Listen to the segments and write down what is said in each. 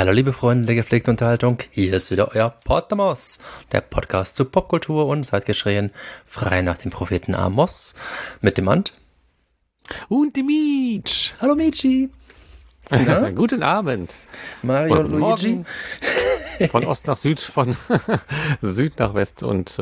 Hallo liebe Freunde der gepflegten Unterhaltung, hier ist wieder euer Podamos, der Podcast zu Popkultur und Zeitgeschehen, frei nach dem Propheten Amos, mit dem Ant. Und die Mietsch. Hallo Michi. Guten Abend. Mario und Luigi. Morgen. Von Ost nach Süd, von Süd nach West und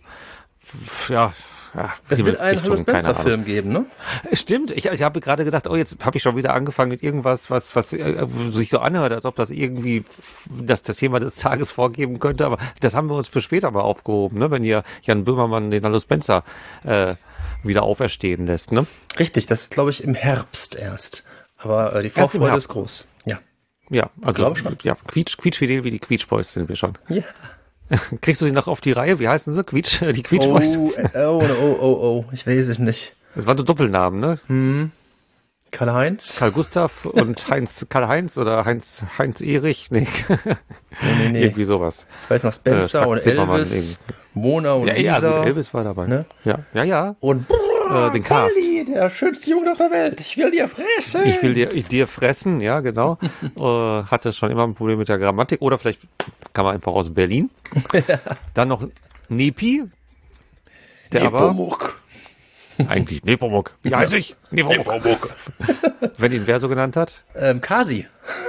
es wird einen Hallo Spencer-Film geben, ne? Stimmt, ich habe gerade gedacht, jetzt habe ich schon wieder angefangen mit irgendwas, was sich so anhört, als ob das irgendwie das Thema des Tages vorgeben könnte, aber das haben wir uns für später mal aufgehoben, ne? Wenn ihr Jan Böhmermann den Hallo Spencer wieder auferstehen lässt, ne? Richtig, das ist glaube ich im Herbst erst, aber die Vorfreude ist groß, ja. Ja, also schon. Ja, quietschfidel wie die Quietsch Boys sind wir schon. Ja. Kriegst du sie noch auf die Reihe? Wie heißen sie? Die Quietsch Boys? Oh, ich weiß es nicht. Das waren so Doppelnamen, ne? Karl-Heinz? Karl Gustav und Karl-Heinz oder Heinz Erich? Nee. Nee. Irgendwie sowas. Ich weiß noch, Spencer und Elvis, Mona und Lisa. Ja, Elvis war dabei. Ne? Ja. Und den Cast. Polly, der schönste Junge auf der Welt. Ich will dir fressen. Ich will dir fressen, ja, genau. Hatte schon immer ein Problem mit der Grammatik. Oder vielleicht kam er einfach aus Berlin. Dann noch Nepi. Der Nepomuk. Eigentlich Nepomuk. Wie heiße ich? Nepomuk. Wenn ihn wer so genannt hat? Kasimir,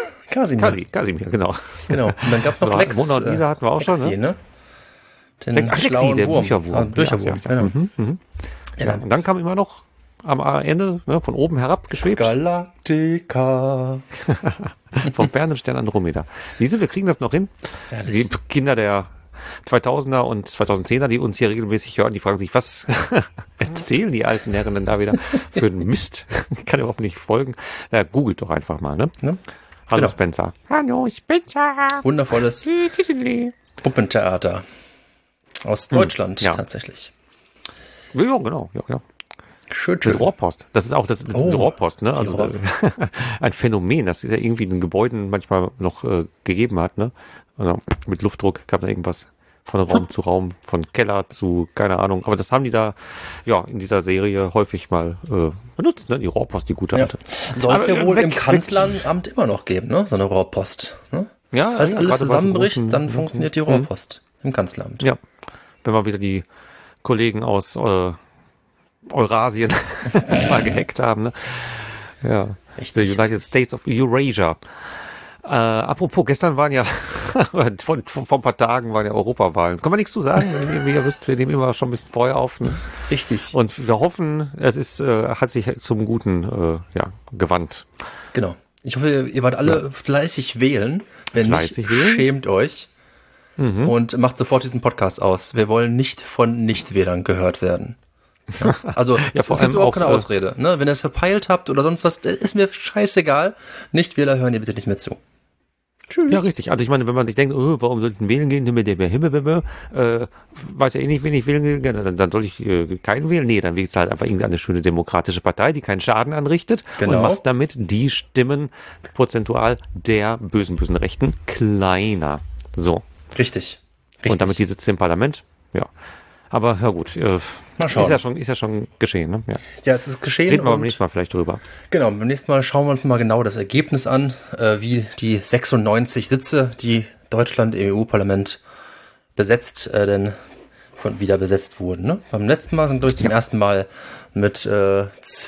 genau. Genau. Und dann gab es noch So, Lex. Mona und Lisa hatten wir auch schon, ne? Den Lexi, schlauen der Wurm. Bücherwurm. Bücherwurm, Ja. genau. Ja, und dann kam immer noch am Ende, ne, von oben herab geschwebt. Galactica. Vom fernen Stern Andromeda. Siehst du, wir kriegen das noch hin. Herrlich. Die Kinder der 2000er und 2010er, die uns hier regelmäßig hören, die fragen sich, was erzählen die alten Herren denn da wieder für einen Mist? Ich kann überhaupt nicht folgen. Na, googelt doch einfach mal, ne? Ne? Hallo Genau. Spencer. Hallo Spencer. Wundervolles Puppentheater. Aus Deutschland tatsächlich. Ja, genau. Ja. Schön. Mit Rohrpost. Das ist auch das Rohrpost, ne? Also Rohrpost. ein Phänomen, das es ja irgendwie in den Gebäuden manchmal noch gegeben hat, ne? Also mit Luftdruck gab da irgendwas von Raum zu Raum, von Keller zu, keine Ahnung. Aber das haben die da, ja, in dieser Serie häufig mal benutzt, ne? Die Rohrpost, die gute alte. Soll es ja wohl im Kanzleramt immer noch geben, ne? So eine Rohrpost. Ne? Ja, Falls alles zusammenbricht, dann großen, funktioniert die Rohrpost im Kanzleramt. Ja, wenn wir wieder die Kollegen aus Eurasien mal gehackt haben, ne? Ja. Richtig. The United States of Eurasia. Apropos, gestern waren ja, vor ein paar Tagen waren ja Europawahlen. Kann man nichts zu sagen, wie ihr wisst, wir nehmen immer schon ein bisschen vorher auf. Ne? Richtig. Und wir hoffen, hat sich zum Guten gewandt. Genau. Ich hoffe, ihr wart alle fleißig wählen. Wenn Fleißig nicht, wählen? schämt euch und macht sofort diesen Podcast aus. Wir wollen nicht von Nichtwählern gehört werden. Ja? Also, Ja, vor es gibt allem überhaupt auch, keine Ausrede. Ne? Wenn ihr es verpeilt habt oder sonst was, ist mir scheißegal. Nichtwähler hören ihr bitte nicht mehr zu. Tschüss. Ja, richtig. Also ich meine, wenn man sich denkt, warum soll ich denn wählen gehen, weiß ja eh nicht, wen ich wählen gehen, dann soll ich keinen wählen. Nee, dann wählst du halt einfach irgendeine schöne demokratische Partei, die keinen Schaden anrichtet Genau. und machst damit die Stimmen prozentual der bösen Rechten kleiner. So. Richtig. Und damit die sitzen im Parlament. Ja. Aber ja gut, Mal schauen. ist ja schon geschehen. Ne? Ja. Ja, es ist geschehen. Reden wir beim und nächsten Mal vielleicht drüber. genau, beim nächsten Mal schauen wir uns mal genau das Ergebnis an, wie die 96 Sitze, die Deutschland im EU-Parlament besetzt, wieder besetzt wurden. Ne? Beim letzten Mal sind, glaube ich, zum ersten Mal mit 2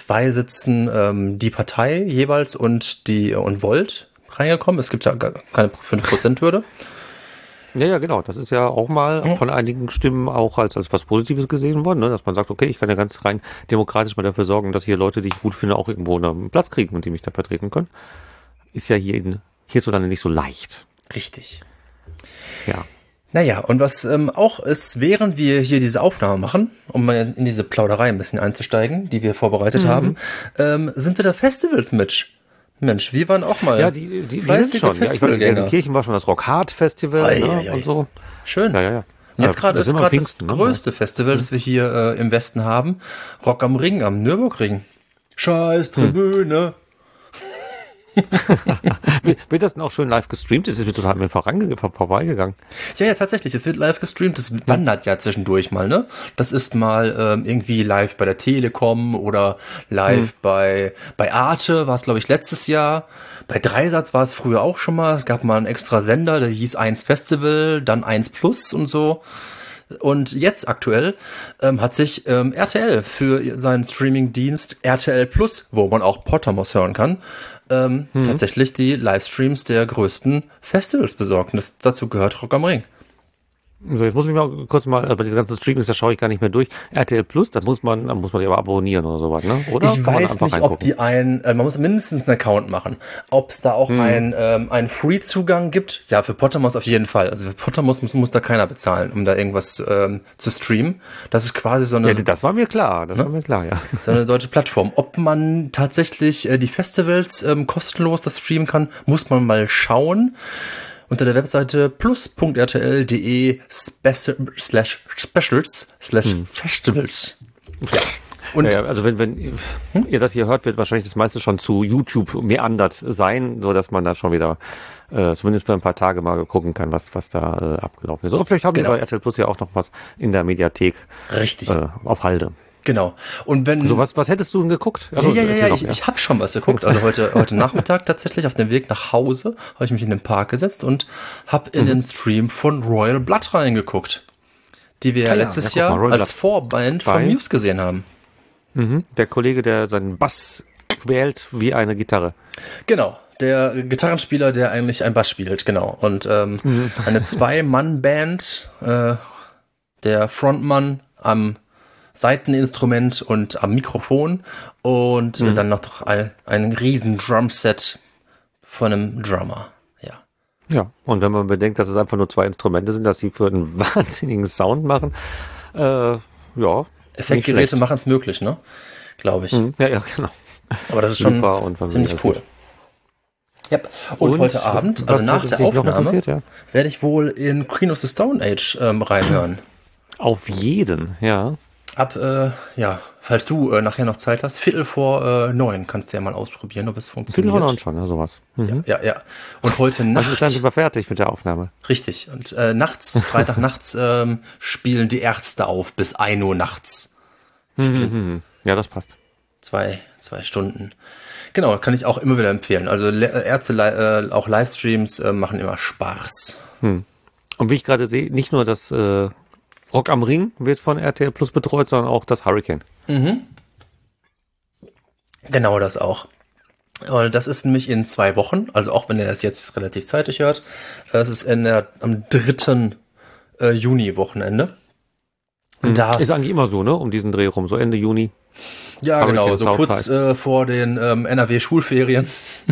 Sitzen die Partei jeweils und Volt reingekommen. Es gibt ja gar keine 5%-Hürde. Ja, genau. Das ist ja auch mal von einigen Stimmen auch als was Positives gesehen worden, ne? Dass man sagt, okay, ich kann ja ganz rein demokratisch mal dafür sorgen, dass hier Leute, die ich gut finde, auch irgendwo einen Platz kriegen und die mich da vertreten können. Ist ja hierzulande nicht so leicht. Richtig. Ja. Naja, und was auch ist, während wir hier diese Aufnahme machen, um mal in diese Plauderei ein bisschen einzusteigen, die wir vorbereitet haben, sind wieder Festivals, Mitch. Mensch, wir waren auch mal. Ja, die sind schon. Ja, ich weiß, Gelsenkirchen war schon das Rock Hard Festival und so. Schön. Ja. Und jetzt gerade ist gerade das ne? größte Festival, das wir hier im Westen haben. Rock am Ring, am Nürburgring. Scheiß Tribüne. Wird das denn auch schön live gestreamt? Das ist mir total mir vorbeigegangen. Ja, tatsächlich. Es wird live gestreamt. Das wandert ja zwischendurch mal, ne? Das ist mal irgendwie live bei der Telekom oder live bei Arte, war es, glaube ich, letztes Jahr. Bei Dreisatz war es früher auch schon mal. Es gab mal einen extra Sender, der hieß 1 Festival, dann 1 Plus und so. Und jetzt aktuell hat sich RTL für seinen Streaming-Dienst RTL Plus, wo man auch Pottermos hören kann, tatsächlich die Livestreams der größten Festivals besorgt. Und dazu gehört Rock am Ring. So, jetzt muss ich mal kurz bei diesen ganzen Streamings, da schaue ich gar nicht mehr durch. RTL Plus, da muss man die aber abonnieren oder sowas, ne? Oder? Ich weiß nicht, ob die man muss mindestens einen Account machen. Ob es da auch einen Free-Zugang gibt? Ja, für Pottermos auf jeden Fall. Also für Pottermos muss da keiner bezahlen, um da irgendwas zu streamen. Das ist quasi so eine... Ja, das war mir klar, ja. So eine deutsche Plattform. Ob man tatsächlich die Festivals kostenlos das streamen kann, muss man mal schauen. Unter der Webseite plus.rtl.de/specials/festivals. Ja. Und ja, also wenn ihr das hier hört, wird wahrscheinlich das meiste schon zu YouTube meandert sein, so dass man da schon wieder zumindest für ein paar Tage mal gucken kann, was da abgelaufen ist. Oder vielleicht haben wir bei RTL Plus ja auch noch was in der Mediathek. Richtig. Auf Halde. Genau. Und wenn so was hättest du denn geguckt? Also, ich habe schon was geguckt. Also heute Nachmittag tatsächlich auf dem Weg nach Hause habe ich mich in den Park gesetzt und habe in den Stream von Royal Blood reingeguckt, die wir letztes Jahr als Vorband von Muse gesehen haben. Der Kollege, der seinen Bass quält wie eine Gitarre. Genau. Der Gitarrenspieler, der eigentlich ein Bass spielt, genau. Und eine 2-Mann-Band, der Frontmann am Seiteninstrument und am Mikrofon und dann noch ein riesen Drumset von einem Drummer. Ja, und wenn man bedenkt, dass es einfach nur 2 Instrumente sind, dass sie für einen wahnsinnigen Sound machen, ja. Effektgeräte machen es möglich, ne? Glaube ich. Ja, genau. Aber das ist schon ziemlich cool. Ja. Und heute Abend, also nach der Aufnahme, werde ich wohl in Queen of the Stone Age reinhören. Auf jeden, ja. Falls du nachher noch Zeit hast, 8:45 kannst du ja mal ausprobieren, ob es funktioniert. 8:45 schon, ja, sowas. Ja. Und heute Nacht... Also dann sind wir fertig mit der Aufnahme. Richtig. Und Freitag nachts spielen die Ärzte auf bis 1 Uhr nachts. Ja, das passt. 2 Stunden. Genau, kann ich auch immer wieder empfehlen. Also Ärzte, auch Livestreams machen immer Spaß. Und wie ich gerade sehe, nicht nur das... Rock am Ring wird von RTL Plus betreut, sondern auch das Hurricane. Genau, das auch. Und das ist nämlich in 2 Wochen, also auch wenn ihr das jetzt relativ zeitig hört, das ist am 3. Juni-Wochenende. Da ist eigentlich immer so, ne? Um diesen Dreh rum, so Ende Juni. Ja, Hurricane genau, so kurz vor den NRW-Schulferien.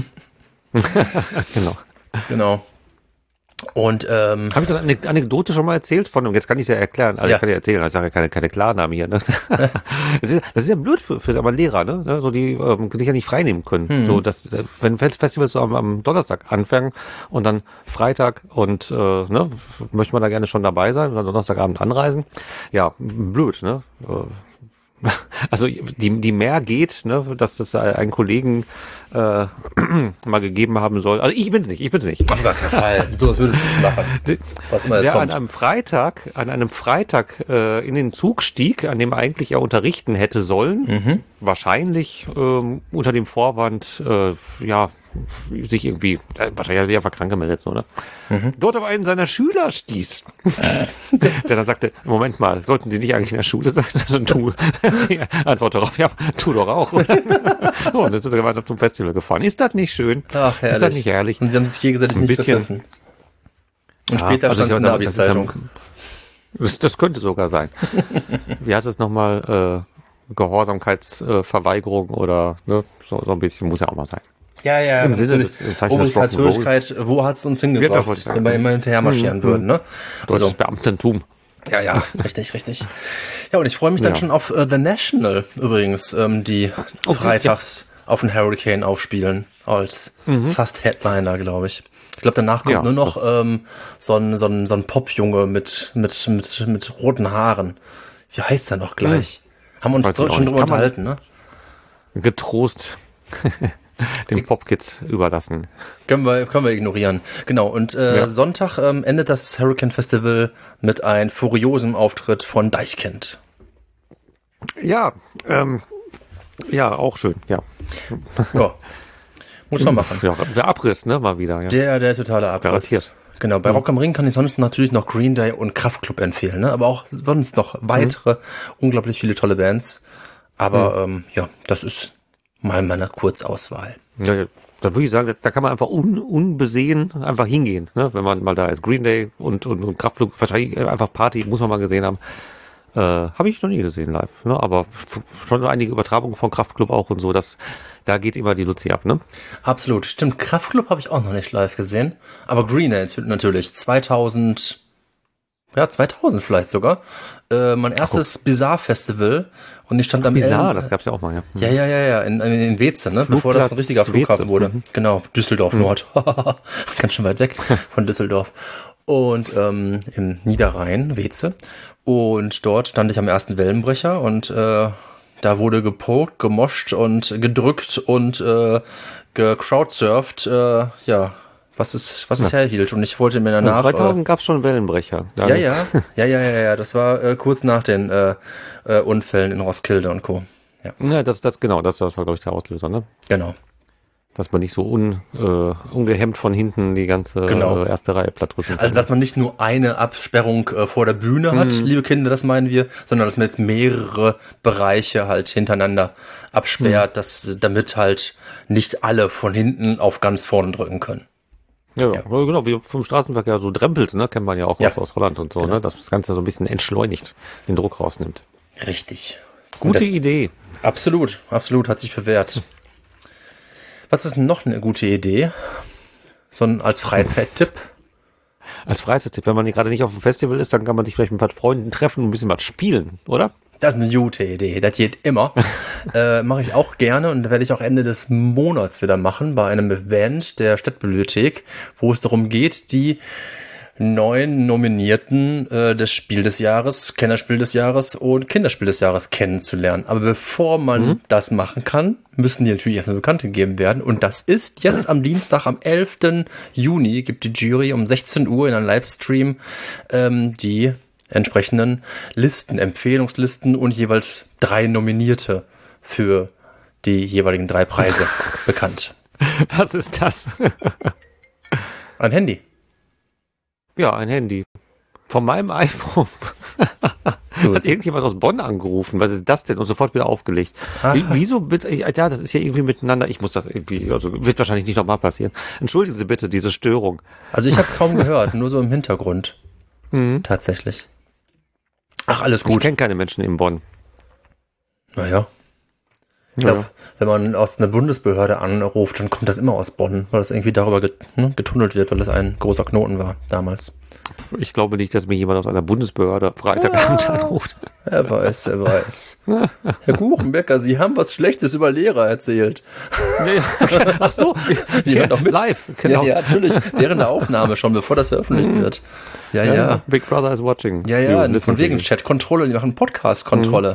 Genau. Und habe ich dann eine Anekdote schon mal erzählt von, und jetzt kann ich es ja erklären, also ich kann ja erzählen, ich sage ja keine Klarnamen hier, ne? Das ist ja blöd für aber Lehrer, ne? So die sich ja nicht freinehmen können. So, dass wenn Festivals so am Donnerstag anfangen und dann Freitag und möchte man da gerne schon dabei sein und dann Donnerstagabend anreisen. Ja, blöd, ne? Also die mehr geht, ne, dass das einen Kollegen mal gegeben haben soll. Also ich bin's nicht. Auf gar keinen Fall. So was würdest du nicht machen. Was immer der kommt. An einem Freitag in den Zug stieg, an dem eigentlich er unterrichten hätte sollen. Wahrscheinlich unter dem Vorwand, sich irgendwie, wahrscheinlich hat er sich einfach krank gemeldet, so, ne? Dort auf einen seiner Schüler stieß. Der dann sagte, Moment mal, sollten Sie nicht eigentlich in der Schule sein? Also, die Antwort darauf, ja, tu doch auch. Und dann sind sie weiter zum Festival gefahren. Ist das nicht schön? Ach, herrlich. Ist das nicht herrlich? Und sie haben sich gegenseitig nicht vergriffen. Und später stand es in der Abi-Zeitung. Das könnte sogar sein. Wie heißt es nochmal? Gehorsamkeitsverweigerung oder ne? So ein bisschen muss ja auch mal sein. Ja, im Sinne des Obrigkeitshörigkeit, wo hat es uns hingebracht, wenn wir immer hinterher marschieren würden, ne? Deutsches Beamtentum. Ja, richtig. Ja, und ich freue mich dann schon auf The National übrigens, die freitags auf den Hurricane aufspielen, als fast Headliner, glaube ich. Ich glaube, danach kommt nur noch so ein Popjunge mit roten Haaren. Wie heißt der noch gleich? Haben wir uns schon drüber unterhalten, ne? Getrost. den Popkids überlassen. Können wir ignorieren. Genau, und Sonntag endet das Hurricane Festival mit einem furiosen Auftritt von Deichkind. Ja, ja, auch schön, ja. Ja, muss man machen. Ja, der Abriss, ne, mal wieder. Ja. Der totale Abriss. Garantiert. Genau, bei Rock am Ring kann ich sonst natürlich noch Green Day und Kraftklub empfehlen, ne? Aber auch sonst noch weitere, unglaublich viele tolle Bands. Aber ja, das ist mal meine Kurzauswahl. Ja, da würde ich sagen, da kann man einfach unbesehen einfach hingehen, ne? Wenn man mal da ist. Green Day und Kraftklub, wahrscheinlich einfach Party, muss man mal gesehen haben. Habe ich noch nie gesehen live, ne? Aber schon einige Übertragungen von Kraftklub auch und so, da geht immer die Luzi ab, ne? Absolut, stimmt. Kraftklub habe ich auch noch nicht live gesehen, aber Green Day natürlich 2000 vielleicht sogar. Mein erstes Bizarre Festival und ich stand am Bizarre, das gab's ja auch mal, ja. Ja, in Weze, ne? Bevor das ein richtiger Flughafen wurde. Genau, Düsseldorf Nord. Ganz schön weit weg von Düsseldorf. Und im Niederrhein, Weze. Und dort stand ich am ersten Wellenbrecher und da wurde gepokt, gemoscht und gedrückt und gecrowdsurft, ja, was es herhielt. Und ich wollte mir danach... 2000 gab es schon Wellenbrecher. Ja. Das war kurz nach den Unfällen in Roskilde und Co. Ja, das war, glaube ich, der Auslöser, ne? Genau. Dass man nicht so ungehemmt von hinten die ganze erste Reihe platt drücken kann. Also, dass man nicht nur eine Absperrung vor der Bühne hat, liebe Kinder, das meinen wir, sondern dass man jetzt mehrere Bereiche halt hintereinander absperrt, damit halt nicht alle von hinten auf ganz vorne drücken können. Ja, genau, wie vom Straßenverkehr, so Drempels, ne, kennt man ja auch aus Holland und so, genau. Ne, dass das Ganze so ein bisschen entschleunigt, den Druck rausnimmt. Richtig. Gute Idee. Absolut, hat sich bewährt. Was ist noch eine gute Idee? So als Freizeittipp? Als Freizeittipp, wenn man gerade nicht auf dem Festival ist, dann kann man sich vielleicht mit ein paar Freunden treffen und ein bisschen was spielen, oder? Das ist eine gute Idee, das geht immer. Mache ich auch gerne und werde ich auch Ende des Monats wieder machen bei einem Event der Stadtbibliothek, wo es darum geht, die 9 Nominierten des Spiel des Jahres, Kennerspiel des Jahres und Kinderspiel des Jahres kennenzulernen. Aber bevor man das machen kann, müssen die natürlich erstmal bekannt gegeben werden. Und das ist jetzt am Dienstag, am 11. Juni, gibt die Jury um 16 Uhr in einem Livestream die entsprechenden Listen, Empfehlungslisten und jeweils 3 Nominierte für die jeweiligen 3 Preise bekannt. Was ist das? Ein Handy. Ja, ein Handy. Von meinem iPhone. Hat irgendjemand aus Bonn angerufen. Was ist das denn? Und sofort wieder aufgelegt. Wieso bitte? Ja, das ist ja irgendwie miteinander. Ich muss das irgendwie, also wird wahrscheinlich nicht nochmal passieren. Entschuldigen Sie bitte diese Störung. Also ich habe es kaum gehört, nur so im Hintergrund. Tatsächlich. Ach, alles gut. Ich kenne keine Menschen in Bonn. Naja. Ich glaube, wenn man aus einer Bundesbehörde anruft, dann kommt das immer aus Bonn, weil das irgendwie darüber getunnelt wird, weil das ein großer Knoten war damals. Ich glaube nicht, dass mir jemand aus einer Bundesbehörde Freitagabend anruft. Er weiß. Herr Kuchenbecker, Sie haben was Schlechtes über Lehrer erzählt. Ach so, die hören doch mit. Live, genau. Ja, natürlich, während der Aufnahme schon, bevor das veröffentlicht wird. Ja. Big Brother is watching. Ja, von wegen Chat-Kontrolle, die machen Podcast-Kontrolle.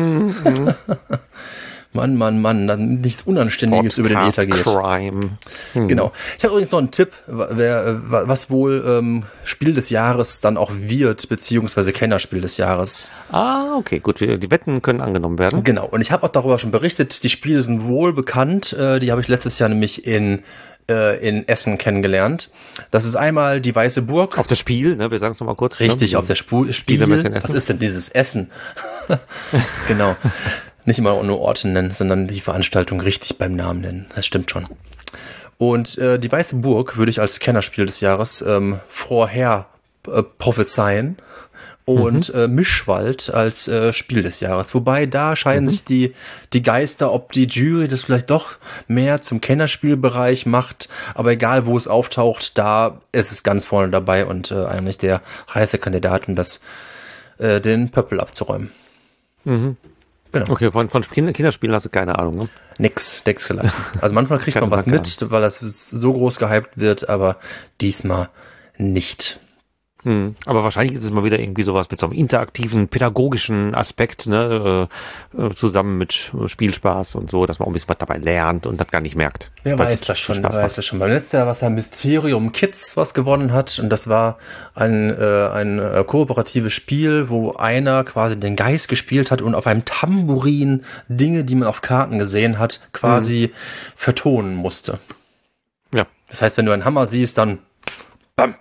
Mann, dann nichts Unanständiges über den Äther geht. Crime. Genau. Ich habe übrigens noch einen Tipp, was wohl Spiel des Jahres dann auch wird, beziehungsweise Kennerspiel des Jahres. Ah, okay, gut. Die Wetten können angenommen werden. Genau. Und ich habe auch darüber schon berichtet, die Spiele sind wohl bekannt. Die habe ich letztes Jahr nämlich in Essen kennengelernt. Das ist einmal die Weiße Burg. Auf das Spiel, ne? Wir sagen es nochmal kurz. Richtig, auf der Spiel. Was ist denn dieses Essen? Genau. Nicht immer nur Orte nennen, sondern die Veranstaltung richtig beim Namen nennen. Das stimmt schon. Und die Weiße Burg würde ich als Kennerspiel des Jahres vorher prophezeien. Und Mischwald als Spiel des Jahres. Wobei da scheiden sich die Geister, ob die Jury das vielleicht doch mehr zum Kennerspielbereich macht. Aber egal, wo es auftaucht, da ist es ganz vorne dabei und eigentlich der heiße Kandidat, um den Pöppel abzuräumen. Genau. Okay, von Kinderspielen hast du keine Ahnung, ne? Nix gelassen. Also manchmal kriegt man was mit, weil das so groß gehypt wird, aber diesmal nicht. Aber wahrscheinlich ist es mal wieder irgendwie sowas mit so einem interaktiven, pädagogischen Aspekt, ne, zusammen mit Spielspaß und so, dass man auch ein bisschen was dabei lernt und das gar nicht merkt. Wer weiß das schon, wer weiß das schon. Beim letzten Jahr war es ja Mysterium Kids, was gewonnen hat. Und das war ein kooperatives Spiel, wo einer quasi den Geist gespielt hat und auf einem Tambourin Dinge, die man auf Karten gesehen hat, quasi vertonen musste. Ja. Das heißt, wenn du einen Hammer siehst, dann bam.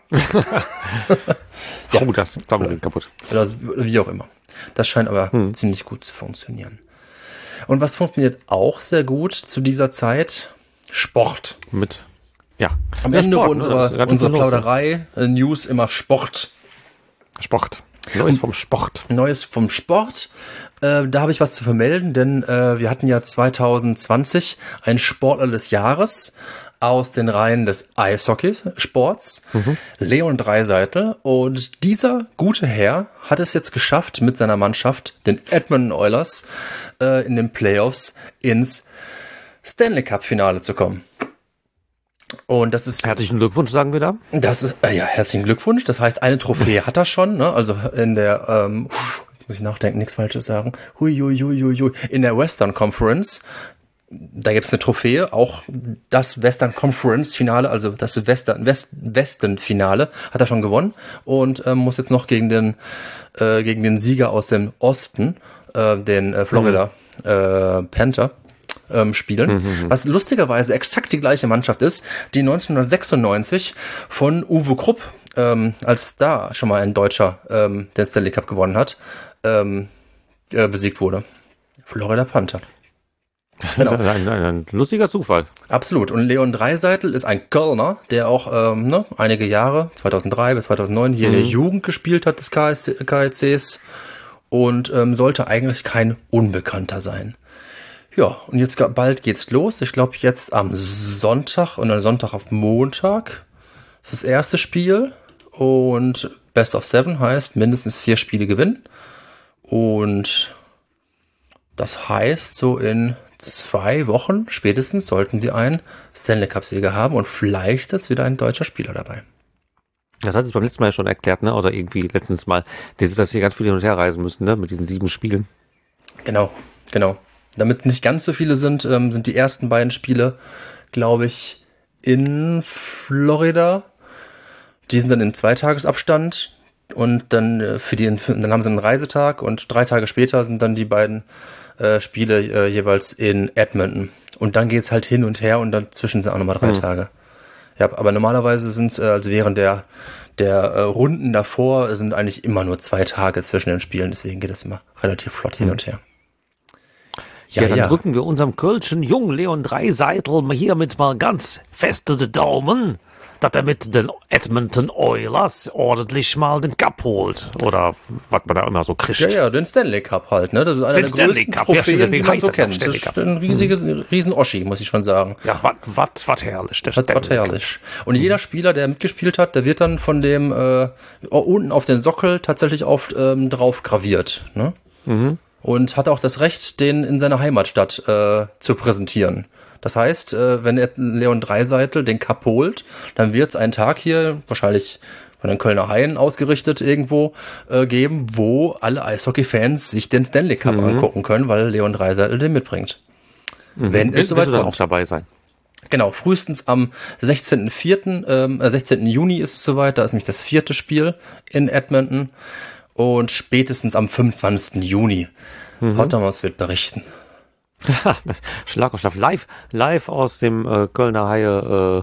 Ja. Oh, das Tambourin kaputt. Oder wie auch immer. Das scheint aber ziemlich gut zu funktionieren. Und was funktioniert auch sehr gut zu dieser Zeit? Sport. Ja. Am Ende Sport, unserer Plauderei, News immer Sport. Sport. Neues vom Sport. Neues vom Sport. Da habe ich was zu vermelden, denn wir hatten ja 2020 einen Sportler des Jahres aus den Reihen des Eishockeysports, Leon Draisaitl. Und dieser gute Herr hat es jetzt geschafft, mit seiner Mannschaft, den Edmonton Oilers, in den Playoffs ins Stanley Cup Finale zu kommen. Und das ist... Herzlichen Glückwunsch, sagen wir da. Das ist, ja, herzlichen Glückwunsch. Das heißt, eine Trophäe hat er schon, ne? Also in der, jetzt muss ich nachdenken, nichts Falsches sagen. In der Western Conference, da gibt's eine Trophäe, auch das Western Conference Finale, also das Westen Finale hat er schon gewonnen und muss jetzt noch gegen den Sieger aus dem Osten, den Florida Panther, spielen. Was lustigerweise exakt die gleiche Mannschaft ist, die 1996 von Uwe Krupp, als da schon mal ein Deutscher den Stanley Cup gewonnen hat, besiegt wurde. Florida Panther. Genau. Ein lustiger Zufall. Absolut. Und Leon Draisaitl ist ein Kölner, der auch einige Jahre, 2003 bis 2009, hier in der Jugend gespielt hat des KSCs und sollte eigentlich kein Unbekannter sein. Ja, und jetzt bald geht's los. Ich glaube jetzt am Sonntag und dann Sonntag auf Montag ist das erste Spiel und Best of 7 heißt mindestens 4 Spiele gewinnen. Und das heißt, so in 2 Wochen spätestens sollten wir einen Stanley Cup-Sieger haben und vielleicht ist wieder ein deutscher Spieler dabei. Das hat es beim letzten Mal ja schon erklärt, ne? Oder irgendwie letztens mal, dass hier ganz viele hin und her reisen müssen, ne? Mit diesen 7 Spielen. Genau. Damit nicht ganz so viele sind die ersten beiden Spiele, glaube ich, in Florida. Die sind dann in 2-Tagesabstand und dann dann haben sie einen Reisetag und 3 Tage später sind dann die beiden Spiele jeweils in Edmonton. Und dann geht's halt hin und her und dazwischen sind auch nochmal 3 Tage. Ja, aber normalerweise sind also während der Runden davor sind eigentlich immer nur 2 Tage zwischen den Spielen, deswegen geht das immer relativ flott hin und her. Ja, dann drücken wir unserem Kölschen Jungen Leon Draisaitl hiermit mal ganz feste die Daumen, dass er mit den Edmonton Oilers ordentlich mal den Cup holt. Oder was man da immer so kriegt. Ja, den Stanley Cup halt, ne? Das ist einer der größten Trophäen, die man so kennt. Das ist ein riesen Oschi, muss ich schon sagen. Ja, was herrlich. Was herrlich. Und jeder Spieler, der mitgespielt hat, der wird dann von dem unten auf den Sockel tatsächlich drauf graviert, ne? Und hat auch das Recht, den in seiner Heimatstadt zu präsentieren. Das heißt, wenn Leon Draisaitl den Cup holt, dann wird es einen Tag hier, wahrscheinlich von den Kölner Haien ausgerichtet irgendwo, geben, wo alle Eishockey-Fans sich den Stanley Cup angucken können, weil Leon Draisaitl den mitbringt. Wenn es soweit kommt. Auch dabei sein. Genau, frühestens am 16. Juni ist es soweit, da ist nämlich das 4. Spiel in Edmonton. Und spätestens am 25. Juni. Hottermaus wird berichten. Schlag auf Schlag. Live aus dem Kölner Haie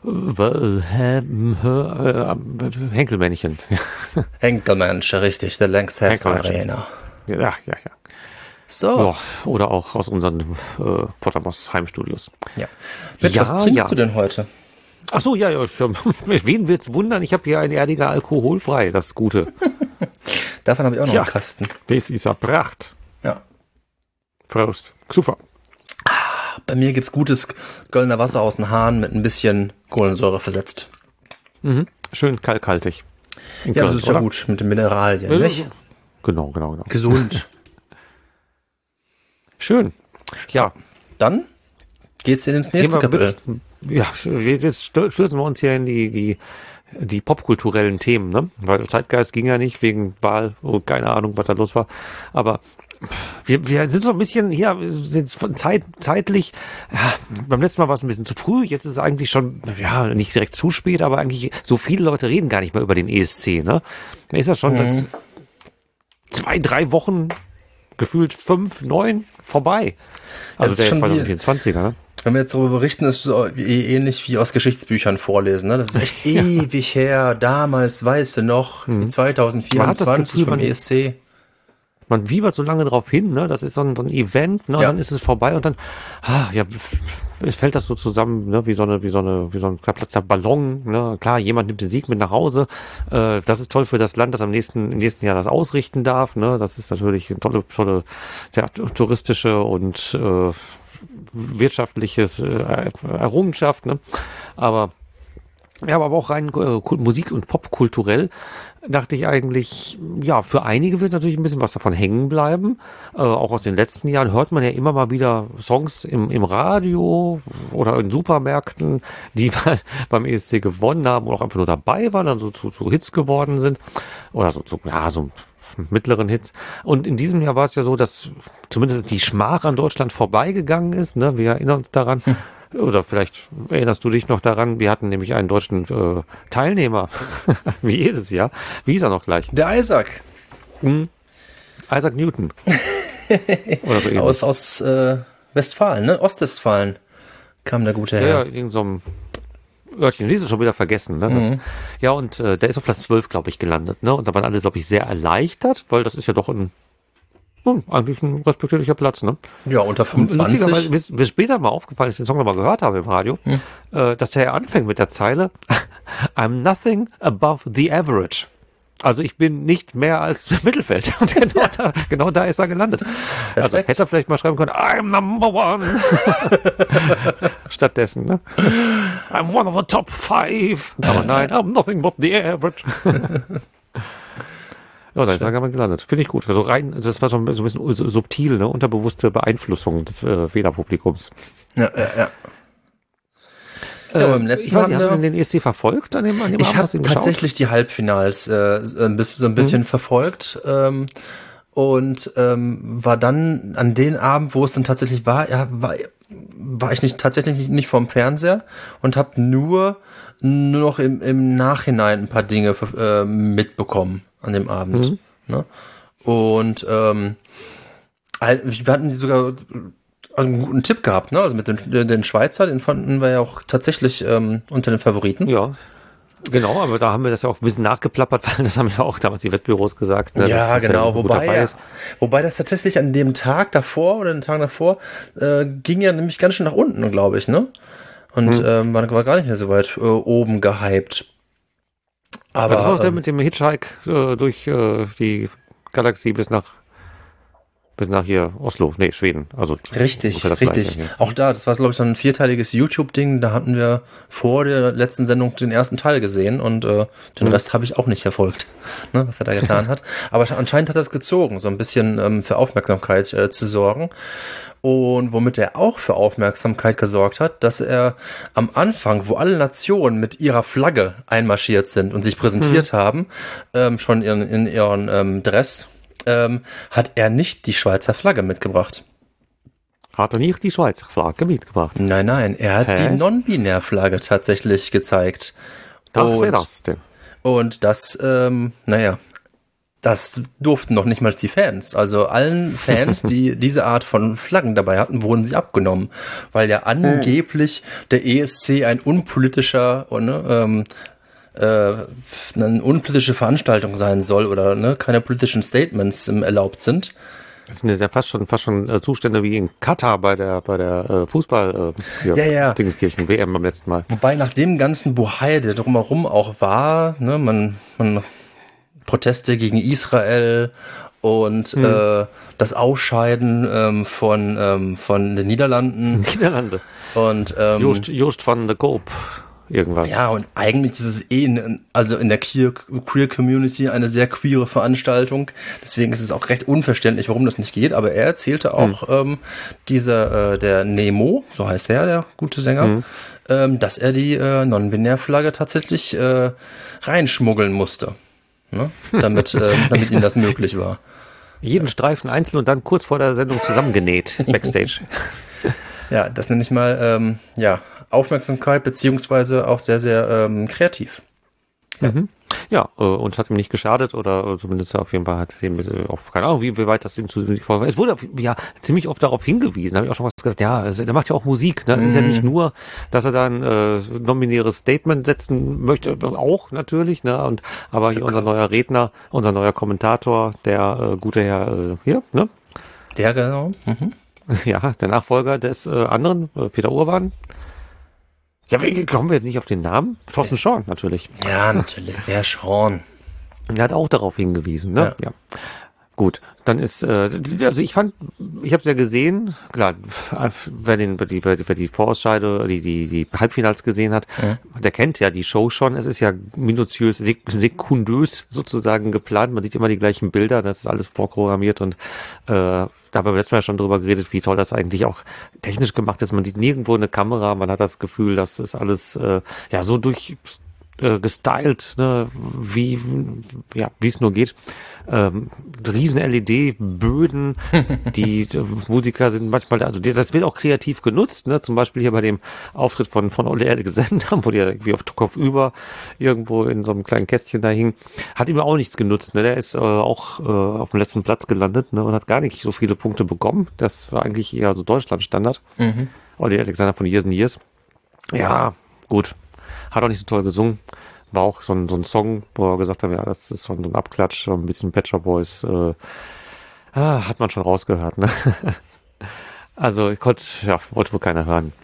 Henkelmännchen. Henkelmännchen, richtig. Der Lanxess Arena. Ja. So. Ja, oder auch aus unseren Pottermos Heimstudios. Ja. Mensch, was trinkst du denn heute? Ach so, ja. Wen wird's wundern? Ich habe hier ein Erdiger alkoholfrei, das Gute. Davon habe ich auch noch einen Kasten. Das ist ja Pracht. Ja. Prost. Super. Bei mir gibt's gutes Kölner Wasser aus dem Hahn mit ein bisschen Kohlensäure versetzt. Schön kalkhaltig. Ja, Köln, das ist ja gut mit den Mineralien, nicht? Genau. Gesund. Schön. Ja. Dann geht's ins nächste Kapitel. Ja, jetzt stürzen wir uns hier in die die popkulturellen Themen, ne? Weil Zeitgeist ging ja nicht wegen Wahl, keine Ahnung, was da los war. Aber wir sind so ein bisschen hier zeitlich, ja, beim letzten Mal war es ein bisschen zu früh, jetzt ist es eigentlich schon, ja, nicht direkt zu spät, aber eigentlich so viele Leute reden gar nicht mehr über den ESC, ne? Da ist das schon 2-3 Wochen, gefühlt 5, 9 vorbei. Also der ist 2024er, ne? Wenn wir jetzt darüber berichten, ist es so ähnlich wie aus Geschichtsbüchern vorlesen. Ne? Das ist echt ewig her. Damals, weißt du noch, 2024 vom ESC. Man wiebert so lange drauf hin, ne? Das ist so ein Event, ne? Und dann ist es vorbei und dann, es fällt das so zusammen, ne? Wie so ein platzter Ballon, ne? Klar, jemand nimmt den Sieg mit nach Hause. Das ist toll für das Land, das im nächsten Jahr das ausrichten darf, ne? Das ist natürlich eine tolle touristische und wirtschaftliches Errungenschaft, ne? Aber auch rein Musik- und Popkulturell dachte ich eigentlich, ja, für einige wird natürlich ein bisschen was davon hängen bleiben. Auch aus den letzten Jahren hört man ja immer mal wieder Songs im Radio oder in Supermärkten, die mal beim ESC gewonnen haben oder auch einfach nur dabei waren, dann so zu Hits geworden sind. Oder so mittleren Hits. Und in diesem Jahr war es ja so, dass zumindest die Schmach an Deutschland vorbeigegangen ist. Ne? Wir erinnern uns daran. Oder vielleicht erinnerst du dich noch daran, wir hatten nämlich einen deutschen Teilnehmer, wie jedes Jahr. Wie hieß er noch gleich? Der Isaac. Isaac Newton. Oder so ähnlich. Aus Westfalen, ne? Ostwestfalen kam der gute Herr. Ja, in so einem Örtchen, die ist schon wieder vergessen. Ne? Ja, und der ist auf Platz 12, glaube ich, gelandet. Ne? Und da waren alle, glaube ich, sehr erleichtert, weil das ist ja doch eigentlich ein respektierlicher Platz, ne? Ja, unter 25. Mir später mal aufgefallen, als ich den Song nochmal gehört habe im Radio, dass der anfängt mit der Zeile I'm nothing above the average. Also ich bin nicht mehr als Mittelfeld. Und genau da ist er gelandet. Perfekt. Also hätte er vielleicht mal schreiben können, I'm number one. Stattdessen, ne? I'm one of the top 5. Aber nein, I'm nothing but the average. Ja, da ist er gar nicht gelandet. Finde ich gut. Also das war so ein bisschen subtil, ne? Unterbewusste Beeinflussung des Wählerpublikums. Ja. Beim letzten ich weiß nicht, hast du den ESC verfolgt an dem Abend? Ich habe tatsächlich die Halbfinals so ein bisschen verfolgt und war dann an den Abend, wo es dann tatsächlich war ich tatsächlich nicht vorm Fernseher und habe nur noch im Nachhinein ein paar Dinge mitbekommen an dem Abend. Ne? Und wir hatten sogar einen guten Tipp gehabt, ne? Also mit den Schweizer, den fanden wir ja auch tatsächlich unter den Favoriten. Ja, genau, aber da haben wir das ja auch ein bisschen nachgeplappert, weil das haben ja auch damals die Wettbüros gesagt. Ne, ja, genau, wobei das tatsächlich an dem Tag davor oder den Tag davor ging ja nämlich ganz schön nach unten, glaube ich, ne? Und war gar nicht mehr so weit oben gehypt. Aber das war auch der mit dem Hitchhike durch die Galaxie bis nach hier Oslo, Schweden. Also richtig. Gleiche, auch das war, glaube ich, so ein 4-teiliges YouTube-Ding. Da hatten wir vor der letzten Sendung den ersten Teil gesehen und den Rest habe ich auch nicht verfolgt, ne, was er da getan hat. Aber anscheinend hat er es gezogen, so ein bisschen für Aufmerksamkeit zu sorgen. Und womit er auch für Aufmerksamkeit gesorgt hat, dass er am Anfang, wo alle Nationen mit ihrer Flagge einmarschiert sind und sich präsentiert haben, schon in ihren Dress, hat er nicht die Schweizer Flagge mitgebracht. Hat er nicht die Schweizer Flagge mitgebracht? Nein, er hat die Non-Binär-Flagge tatsächlich gezeigt. Wer das denn? Und das, das durften noch nicht mal die Fans. Also allen Fans, die diese Art von Flaggen dabei hatten, wurden sie abgenommen. Weil ja angeblich der ESC ein unpolitischer eine unpolitische Veranstaltung sein soll oder keine politischen Statements erlaubt sind. Das sind ja fast schon Zustände wie in Katar bei der Fußball Dingskirchen WM beim letzten Mal. Wobei nach dem ganzen Bohai, der drumherum auch war, ne, man Proteste gegen Israel und das Ausscheiden von den Niederlanden. Niederlande. Und Joost van der Koop. irgendwas. Ja, und eigentlich ist es also in der Queer Community eine sehr queere Veranstaltung. Deswegen ist es auch recht unverständlich, warum das nicht geht. Aber er erzählte auch, der Nemo, so heißt er, der gute Sänger, dass er die Non-Binär-Flagge tatsächlich reinschmuggeln musste. Ne? Damit ihm das möglich war. Jeden Streifen einzeln und dann kurz vor der Sendung zusammengenäht, Backstage. Ja, das nenne ich mal Aufmerksamkeit, beziehungsweise auch sehr, sehr kreativ. Ja, und es hat ihm nicht geschadet oder zumindest auf jeden Fall hat es ihm auch keine Ahnung, wie weit das ihm zu war. Es wurde ja ziemlich oft darauf hingewiesen, habe ich auch schon was gesagt, ja, also, der macht ja auch Musik, ne? Es ist ja nicht nur, dass er da ein non-binäres Statement setzen möchte, auch natürlich, ne? Aber hier unser neuer Redner, unser neuer Kommentator, der gute Herr hier, ne? Der genau. Ja, der Nachfolger des anderen, Peter Urban. Ja, kommen wir jetzt nicht auf den Namen? Thorsten Schorn, natürlich. Ja, natürlich, der Schorn. Der hat auch darauf hingewiesen, ne? Ja. Gut, dann ist, also ich habe es ja gesehen, klar, wer die Vorausscheide, die Halbfinals gesehen hat, der kennt ja die Show schon. Es ist ja minutiös, sekundös sozusagen geplant. Man sieht immer die gleichen Bilder, das ist alles vorprogrammiert und da haben wir letztes Mal schon drüber geredet, wie toll das eigentlich auch technisch gemacht ist. Man sieht nirgendwo eine Kamera, man hat das Gefühl, dass es alles so gestylt, ne, wie es nur geht. Riesen LED-Böden, die Musiker sind manchmal, also das wird auch kreativ genutzt, ne, zum Beispiel hier bei dem Auftritt von Ole Alexander, wo der irgendwie auf Kopf über irgendwo in so einem kleinen Kästchen da hing, hat ihm auch nichts genutzt, ne, der ist auch auf dem letzten Platz gelandet, ne, und hat gar nicht so viele Punkte bekommen, das war eigentlich eher so Deutschland-Standard. Ole Alexander von Years and Years. Ja, gut. Hat auch nicht so toll gesungen. War auch so ein Song, wo er gesagt hat, ja, das ist so ein Abklatsch, so ein bisschen Pet Shop Boys. Hat man schon rausgehört, ne? Also wollte wohl keiner hören.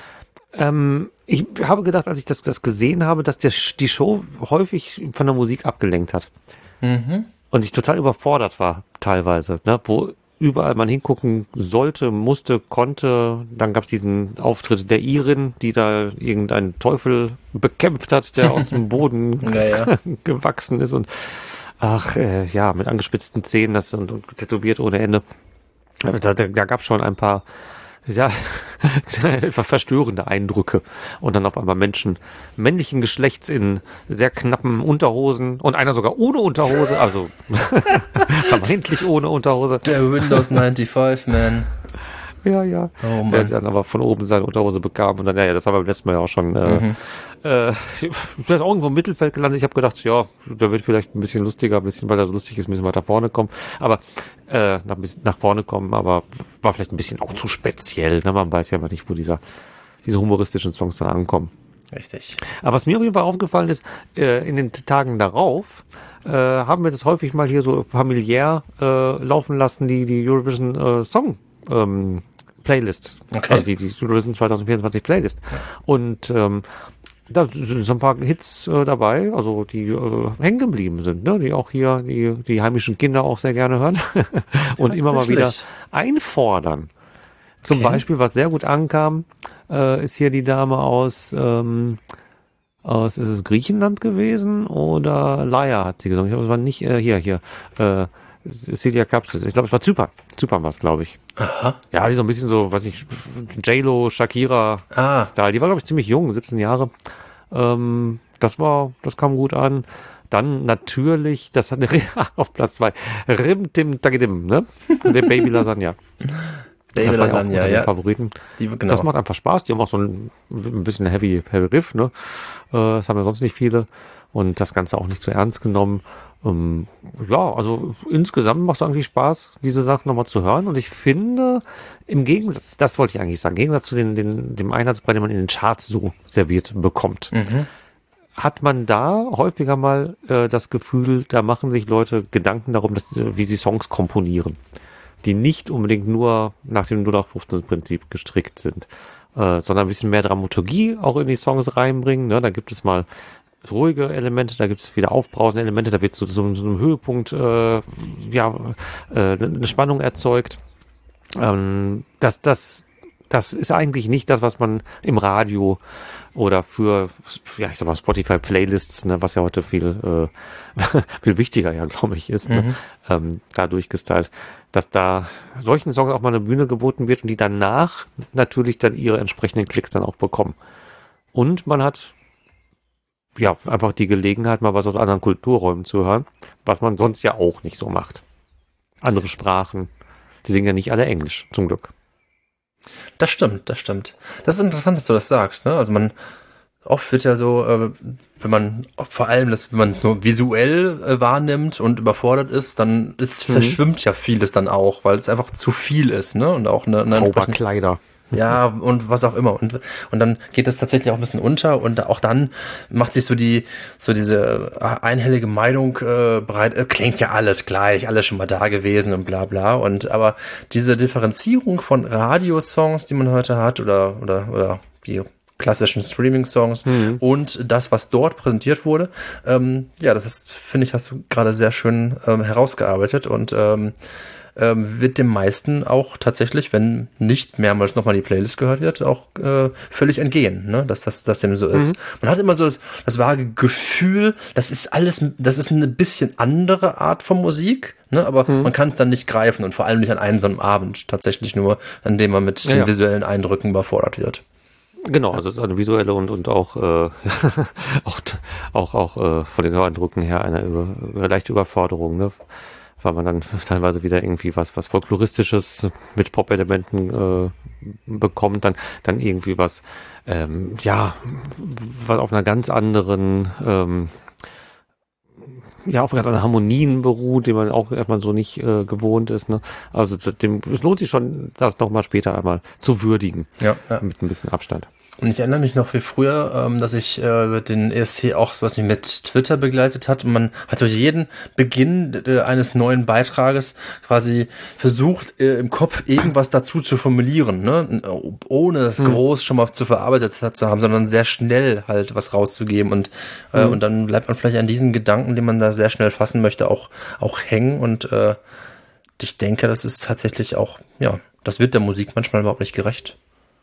Ich habe gedacht, als ich das gesehen habe, dass die Show häufig von der Musik abgelenkt hat. Und ich total überfordert war, teilweise, ne? Wo überall man hingucken sollte, musste, konnte. Dann gab es diesen Auftritt der Irin, die da irgendeinen Teufel bekämpft hat, der aus dem Boden gewachsen ist und mit angespitzten Zähnen und tätowiert ohne Ende. Da gab es schon ein paar etwas verstörende Eindrücke. Und dann auf einmal Menschen männlichen Geschlechts in sehr knappen Unterhosen und einer sogar ohne Unterhose, also vermeintlich ohne Unterhose. Der Windows 95 Man. Ja. Oh Mann. Der dann aber von oben seine Unterhose bekam und dann, das haben wir beim letzten Mal ja auch schon. Der ist auch irgendwo im Mittelfeld gelandet. Ich habe gedacht, ja, der wird vielleicht ein bisschen lustiger, weil er so lustig ist, ein bisschen weiter vorne kommen. Aber nach vorne kommen, aber war vielleicht ein bisschen auch zu speziell. Ne? Man weiß ja immer nicht, wo diese humoristischen Songs dann ankommen. Richtig. Aber was mir auf jeden Fall aufgefallen ist, in den Tagen darauf haben wir das häufig mal hier so familiär laufen lassen, die Eurovision Song Playlist. Okay. Also die Eurovision 2024 Playlist. Ja. Und da sind so ein paar Hits dabei, also die hängen geblieben sind, ne? Die auch hier die heimischen Kinder auch sehr gerne hören und immer mal wieder einfordern. Zum Beispiel, was sehr gut ankam, ist hier die Dame aus ist es Griechenland gewesen oder Laia hat sie gesungen? Ich glaube, es war nicht Celia Kapsis. Ich glaube, es war Zypern. Zypern war es, glaube ich. Aha. Ja, die so ein bisschen so, weiß ich, J-Lo, Shakira-Style. Die war, glaube ich, ziemlich jung, 17 Jahre. Das kam gut an. Dann natürlich, das hat auf Platz 2, Rim Tim Tagidim, ne? Der Baby Lasagna. Baby Lasagna, ja. Favoriten. Genau. Das macht einfach Spaß. Die haben auch so ein bisschen Heavy Riff, ne? Das haben ja sonst nicht viele. Und das Ganze auch nicht zu ernst genommen. Also insgesamt macht es eigentlich Spaß, diese Sachen nochmal zu hören. Und ich finde, im Gegensatz, das wollte ich eigentlich sagen, im Gegensatz zu dem Einheitsbrei, den man in den Charts so serviert bekommt, hat man da häufiger mal das Gefühl, da machen sich Leute Gedanken darum, wie sie Songs komponieren, die nicht unbedingt nur nach dem 0815-Prinzip gestrickt sind, sondern ein bisschen mehr Dramaturgie auch in die Songs reinbringen. Ne? Da gibt es mal ruhige Elemente, da gibt es wieder aufbrausende Elemente, da wird so einem Höhepunkt eine Spannung erzeugt. Das das ist eigentlich nicht das, was man im Radio oder für, ja, ich sag mal, Spotify-Playlists, ne, was ja heute viel, viel wichtiger, ja, glaube ich, ist, ne, da durchgestylt, dass da solchen Songs auch mal eine Bühne geboten wird und die danach natürlich dann ihre entsprechenden Klicks dann auch bekommen. Und man hat, ja, einfach die Gelegenheit, mal was aus anderen Kulturräumen zu hören, was man sonst ja auch nicht so macht. Andere Sprachen, die singen ja nicht alle Englisch, zum Glück. Das stimmt, das stimmt. Das ist interessant, dass du das sagst, ne? Also oft wird ja so, wenn man, vor allem, wenn man nur visuell wahrnimmt und überfordert ist, dann verschwimmt ja vieles dann auch, weil es einfach zu viel ist, ne? Und auch eine Zauberkleider. Ja, und was auch immer. Und dann geht es tatsächlich auch ein bisschen unter und auch dann macht sich so diese einhellige Meinung breit, klingt ja alles gleich, alles schon mal da gewesen und bla bla. Aber diese Differenzierung von Radiosongs, die man heute hat, oder die klassischen Streaming-Songs und das, was dort präsentiert wurde, ja, das ist, finde ich, hast du gerade sehr schön herausgearbeitet und wird dem meisten auch tatsächlich, wenn nicht mehrmals nochmal die Playlist gehört wird, auch völlig entgehen, ne? Dass das dem so ist. Man hat immer so das vage Gefühl, das ist eine bisschen andere Art von Musik, ne? Aber man kann es dann nicht greifen und vor allem nicht an einem so einem Abend, tatsächlich nur, an dem man mit den visuellen Eindrücken überfordert wird. Genau, also es ist eine visuelle und auch von den Höreindrücken her eine leichte Überforderung, ne? Weil man dann teilweise wieder irgendwie was Folkloristisches mit Pop-Elementen bekommt, dann irgendwie was auf einer ganz anderen auf ganz anderen Harmonien beruht, die man auch erstmal so nicht gewohnt ist. Ne? Also es lohnt sich schon, das nochmal später einmal zu würdigen, mit ein bisschen Abstand. Und ich erinnere mich noch wie früher, dass ich den ESC auch was mich mit Twitter begleitet hat und man hat durch jeden Beginn eines neuen Beitrages quasi versucht, im Kopf irgendwas dazu zu formulieren, ne? Ohne es groß schon mal zu verarbeitet zu haben, sondern sehr schnell halt was rauszugeben und dann bleibt man vielleicht an diesen Gedanken, den man da sehr schnell fassen möchte, auch hängen und ich denke, das ist tatsächlich auch, ja, das wird der Musik manchmal überhaupt nicht gerecht.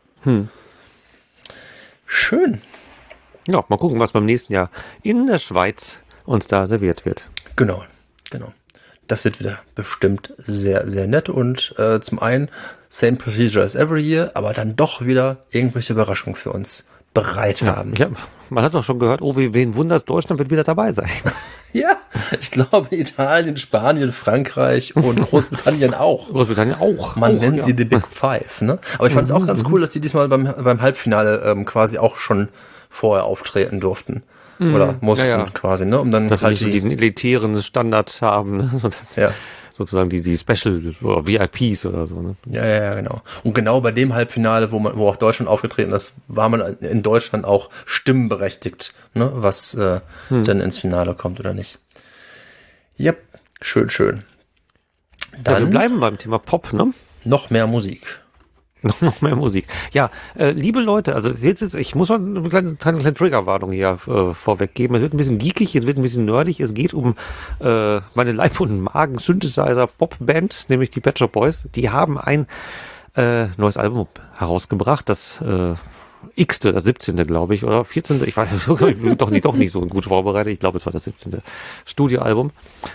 Schön. Ja, mal gucken, was beim nächsten Jahr in der Schweiz uns da serviert wird. Genau. Das wird wieder bestimmt sehr, sehr nett und zum einen same procedure as every year, aber dann doch wieder irgendwelche Überraschungen für uns bereit haben. Ja, man hat doch schon gehört, wen wundert's, Deutschland wird wieder dabei sein. Ja, ich glaube Italien, Spanien, Frankreich und Großbritannien auch. Man nennt sie die Big Five, ne? Aber ich fand es auch ganz cool, dass die diesmal beim Halbfinale quasi auch schon vorher auftreten durften. Oder mussten quasi, ne? Um dann dass halt sie diesen elitären Standard haben, ne? Sodass sozusagen die Special oder VIPs oder so, ne? Ja, genau. Und genau bei dem Halbfinale, wo auch Deutschland aufgetreten ist, war man in Deutschland auch stimmberechtigt, ne? Was dann ins Finale kommt oder nicht. Ja, schön. Dann wir bleiben beim Thema Pop, ne? Noch mehr Musik. Noch mehr Musik. Ja, liebe Leute, also ich muss schon eine kleine Triggerwarnung hier vorweg geben. Es wird ein bisschen geekig, es wird ein bisschen nerdig. Es geht um meine Leib- und Magen-Synthesizer-Pop-Band, nämlich die Pet Shop Boys. Die haben ein neues Album herausgebracht, das X-te, das 17. glaube ich, oder 14. Ich weiß nicht, ich bin doch nicht so gut vorbereitet. Ich glaube, es war das 17. Studioalbum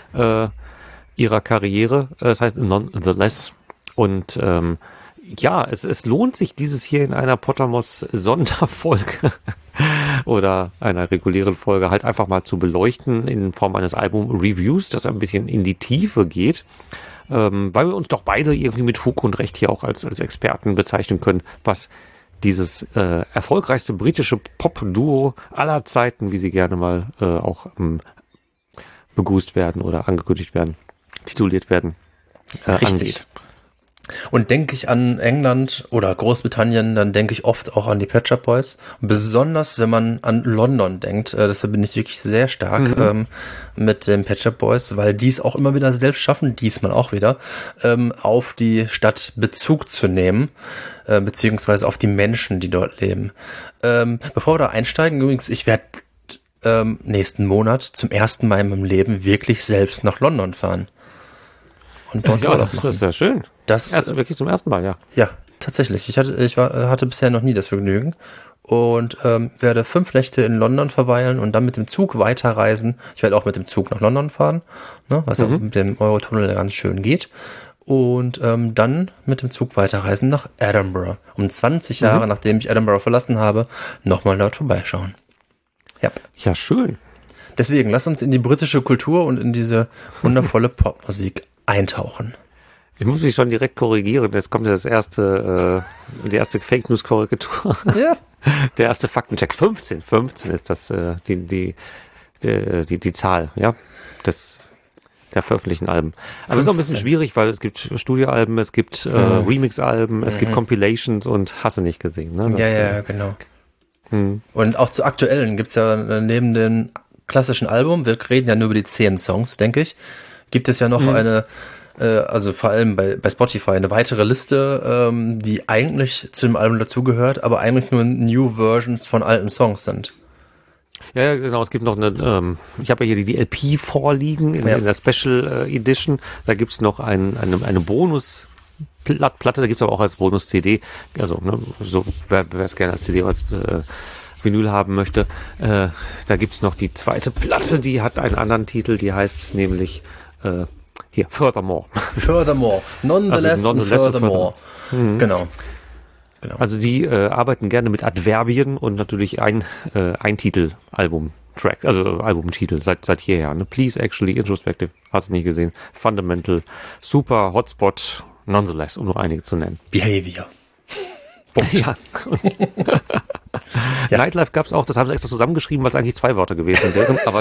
ihrer Karriere. Das heißt Nonetheless. Und es lohnt sich, dieses hier in einer Pottermos-Sonderfolge oder einer regulären Folge halt einfach mal zu beleuchten in Form eines Album-Reviews, das ein bisschen in die Tiefe geht, weil wir uns doch beide irgendwie mit Fug und Recht hier auch als Experten bezeichnen können, was dieses erfolgreichste britische Pop-Duo aller Zeiten, wie sie gerne mal auch begrüßt werden oder angekündigt werden, tituliert werden, angeht. Und denke ich an England oder Großbritannien, dann denke ich oft auch an die Pet Shop Boys. Besonders wenn man an London denkt, das verbinde ich wirklich sehr stark mit den Pet Shop Boys, weil die es auch immer wieder selbst schaffen, diesmal auch wieder, auf die Stadt Bezug zu nehmen, beziehungsweise auf die Menschen, die dort leben. Bevor wir da einsteigen, übrigens, ich werde nächsten Monat zum ersten Mal in meinem Leben wirklich selbst nach London fahren. Und dort das ist ja schön. Das ist wirklich zum ersten Mal, ja. Ja, tatsächlich. Hatte bisher noch nie das Vergnügen und werde 5 Nächte in London verweilen und dann mit dem Zug weiterreisen. Ich werde auch mit dem Zug nach London fahren, ne, was auch mit dem Eurotunnel ganz schön geht. Und dann mit dem Zug weiterreisen nach Edinburgh. Um 20 Jahre, nachdem ich Edinburgh verlassen habe, nochmal dort vorbeischauen. Ja, schön. Deswegen, lass uns in die britische Kultur und in diese wundervolle Popmusik eintauchen. Ich muss mich schon direkt korrigieren. Jetzt kommt ja die erste Fake News Korrektur. Ja. Der erste Faktencheck. 15 ist das die Zahl, ja, der veröffentlichten Alben. Aber es ist auch ein bisschen schwierig, weil es gibt Studioalben, es gibt Remix-Alben, es gibt Compilations und hast du nicht gesehen. Ne? Ja, genau. Und auch zu aktuellen gibt's ja neben dem klassischen Album, wir reden ja nur über die 10 Songs, denke ich, gibt es ja noch eine, also vor allem bei Spotify, eine weitere Liste, die eigentlich zu dem Album dazugehört, aber eigentlich nur New Versions von alten Songs sind. Ja, genau, es gibt noch eine, ich habe ja hier die LP vorliegen in der Special Edition, da gibt's noch eine Bonus-Platte, da gibt's aber auch als Bonus-CD, also ne, so wer es gerne als CD oder als Vinyl haben möchte, da gibt's noch die zweite Platte, die hat einen anderen Titel, die heißt nämlich hier, Furthermore. Furthermore. Nonetheless, also furthermore. Genau. Also sie arbeiten gerne mit Adverbien und natürlich ein Titel-Album-Track, also Albumtitel seit jeher. Ne? Please, Actually, Introspective, hast du nicht gesehen. Fundamental, Super, Hotspot, Nonetheless, um nur einige zu nennen. Behavior. Ja. Nightlife gab's auch, das haben sie extra zusammengeschrieben, weil es eigentlich 2 Wörter gewesen wären, aber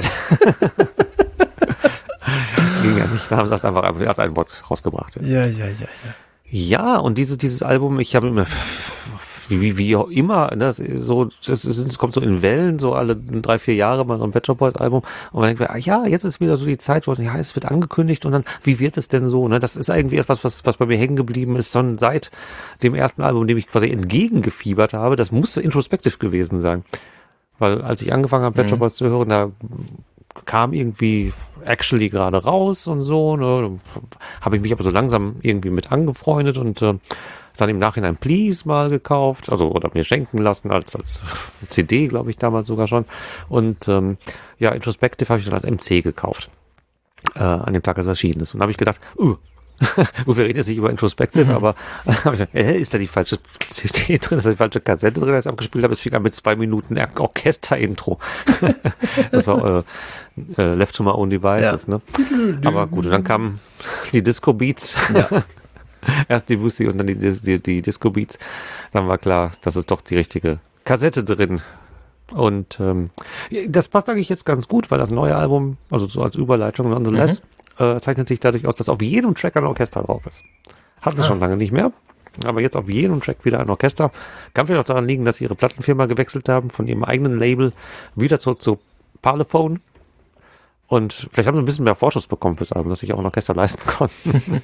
ging ja nicht, da haben sie das einfach als ein Wort rausgebracht. Ja. Ja, und dieses Album, ich habe immer, wie auch immer, das kommt so in Wellen, so alle 3-4 Jahre mal so ein Pet Shop Boys Album. Und man denkt, ja, jetzt ist wieder so die Zeit, wo ja, es wird angekündigt und dann, wie wird es denn so? Ne? Das ist irgendwie etwas, was bei mir hängen geblieben ist, schon seit dem ersten Album, dem ich quasi entgegengefiebert habe. Das musste Introspective gewesen sein. Weil als ich angefangen habe, Pet Shop Boys zu hören, da kam irgendwie Actually gerade raus und so, ne? Habe ich mich aber so langsam irgendwie mit angefreundet und dann im Nachhinein Please mal gekauft, also oder mir schenken lassen als CD, glaube ich, damals sogar schon. Und Introspective habe ich dann als MC gekauft. An dem Tag, als es erschienen ist. Und da habe ich gedacht, wir reden jetzt nicht über Introspective, aber ist da die falsche CD drin, ist da die falsche Kassette drin, als ich abgespielt habe? Es fing an mit 2 Minuten Orchester-Intro. Das war Left to My Own Devices, ne? Aber gut, und dann kamen die Disco-Beats. Ja. Erst die Musik und dann die Disco-Beats. Dann war klar, das ist doch die richtige Kassette drin. Und das passt eigentlich jetzt ganz gut, weil das neue Album, also so als Überleitung Nonetheless, zeichnet sich dadurch aus, dass auf jedem Track ein Orchester drauf ist. Hatten sie schon lange nicht mehr, aber jetzt auf jedem Track wieder ein Orchester. Kann vielleicht auch daran liegen, dass sie ihre Plattenfirma gewechselt haben, von ihrem eigenen Label wieder zurück zu Parlophone. Und vielleicht haben sie ein bisschen mehr Vorschuss bekommen fürs Album, dass sich auch ein Orchester leisten konnten.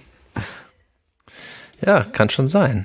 Ja, kann schon sein.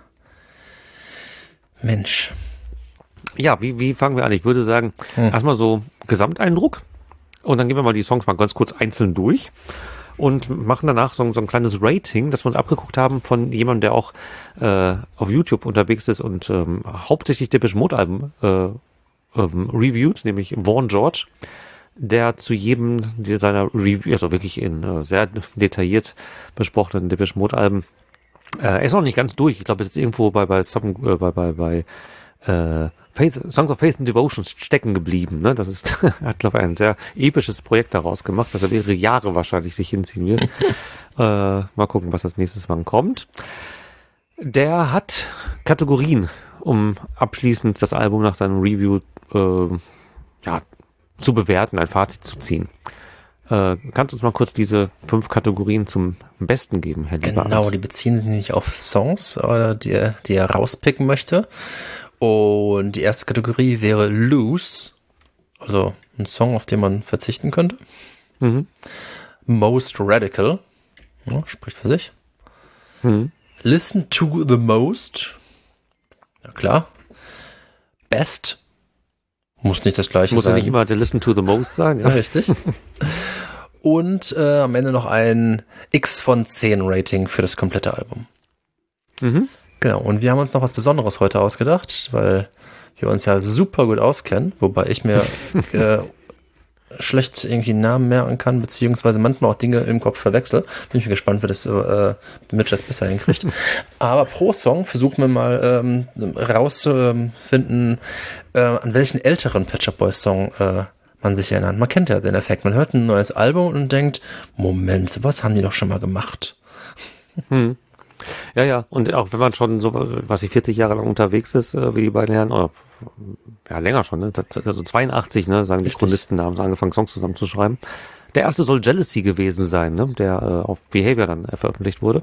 Mensch. Ja, wie fangen wir an? Ich würde sagen, erstmal so Gesamteindruck und dann gehen wir mal die Songs mal ganz kurz einzeln durch und machen danach so ein kleines Rating, das wir uns abgeguckt haben von jemandem, der auch auf YouTube unterwegs ist und hauptsächlich Depeche Mode Alben reviewt, nämlich Vaughn George, der zu jedem seiner Review, also wirklich in sehr detailliert besprochenen Depeche Mode Alben, er ist noch nicht ganz durch. Ich glaube, jetzt irgendwo bei Songs of Faith and Devotion stecken geblieben. Ne? Das ist, er hat, glaube ich, ein sehr episches Projekt daraus gemacht, das er mehrere Jahre wahrscheinlich sich hinziehen wird. Mal gucken, was als nächstes wann kommt. Der hat Kategorien, um abschließend das Album nach seinem Review zu bewerten, ein Fazit zu ziehen. Kannst du uns mal kurz diese 5 Kategorien zum Besten geben, Herr Lieberand? Genau, die beziehen sich nicht auf Songs, oder die er rauspicken möchte. Und die erste Kategorie wäre Loose, also ein Song, auf den man verzichten könnte. Most Radical, ja, spricht für sich. Listen to the Most, ja klar. Best, muss nicht das gleiche sein. Muss ja nicht immer der Listen to the Most sein. Ja, richtig. Und am Ende noch ein X von 10 Rating für das komplette Album. Genau, und wir haben uns noch was Besonderes heute ausgedacht, weil wir uns ja super gut auskennen, wobei ich mir schlecht irgendwie Namen merken kann, beziehungsweise manchmal auch Dinge im Kopf verwechsel. Bin ich mir gespannt, wie das Mitch das besser hinkriegt. Aber pro Song versuchen wir mal rauszufinden, an welchen älteren Pet Shop Boys Song man sich erinnert. Man kennt ja den Effekt. Man hört ein neues Album und denkt, Moment, was haben die doch schon mal gemacht? Ja, und auch wenn man schon so, 40 Jahre lang unterwegs ist, wie die beiden Herren, oder ja, länger schon, ne? Also 82, ne, sagen die Chronisten, da haben sie angefangen, Songs zusammenzuschreiben. Der erste soll Jealousy gewesen sein, ne, der auf Behavior dann veröffentlicht wurde.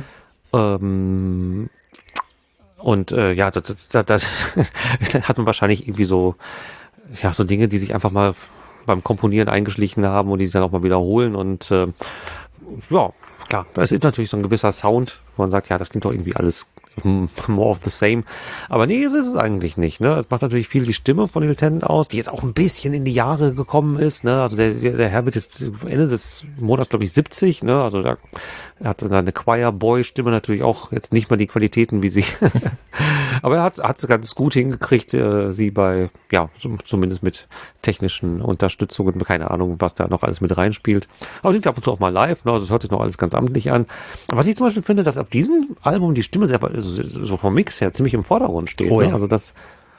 Und ja, das hat man wahrscheinlich irgendwie so Dinge, die sich einfach mal beim Komponieren eingeschlichen haben und die sich dann auch mal wiederholen. Und ja, klar, es ist natürlich so ein gewisser Sound, wo man sagt, ja, das klingt doch irgendwie alles more of the same. Aber nee, es ist es eigentlich nicht. Ne? Es macht natürlich viel die Stimme von Neil Tennant aus, die jetzt auch ein bisschen in die Jahre gekommen ist. Ne? Also der Herr wird jetzt Ende des Monats, glaube ich, 70. Ne? Also da hat eine Choir-Boy-Stimme natürlich auch jetzt nicht mal die Qualitäten wie sie. Aber er hat es ganz gut hingekriegt, sie bei, ja, zumindest mit technischen Unterstützungen, keine Ahnung, was da noch alles mit reinspielt. Aber sie ab und zu auch mal live, ne? Also es hört sich noch alles ganz amtlich an. Was ich zum Beispiel finde, dass auf diesem Album die Stimme selber, so vom Mix her, ziemlich im Vordergrund steht. Oh, ja. Ne? Also das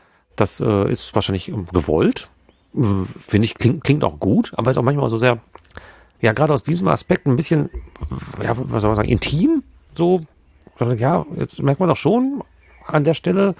ist wahrscheinlich gewollt. Finde ich, klingt auch gut, aber ist auch manchmal so sehr, ja, gerade aus diesem Aspekt ein bisschen, ja, was soll man sagen, intim, so, ja, jetzt merkt man doch schon, an der Stelle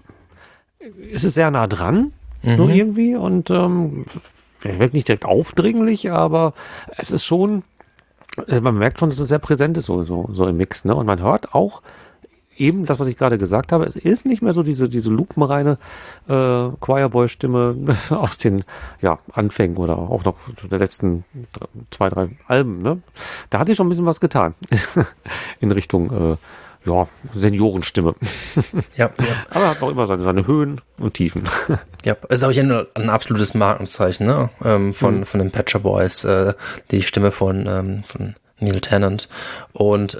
ist es sehr nah dran, nur irgendwie, und wird nicht direkt aufdringlich, aber es ist schon, man merkt schon, dass es sehr präsent ist, so im Mix, ne? Und man hört auch eben das, was ich gerade gesagt habe, es ist nicht mehr so diese lupenreine Choirboy-Stimme aus den Anfängen oder auch noch der letzten 2, 3 Alben. Ne? Da hat sich schon ein bisschen was getan in Richtung Seniorenstimme. Ja. Aber er hat auch immer seine Höhen und Tiefen. Ja, ist aber hier ein absolutes Markenzeichen, ne? Von den Pet Shop Boys, die Stimme von Neil Tennant. Und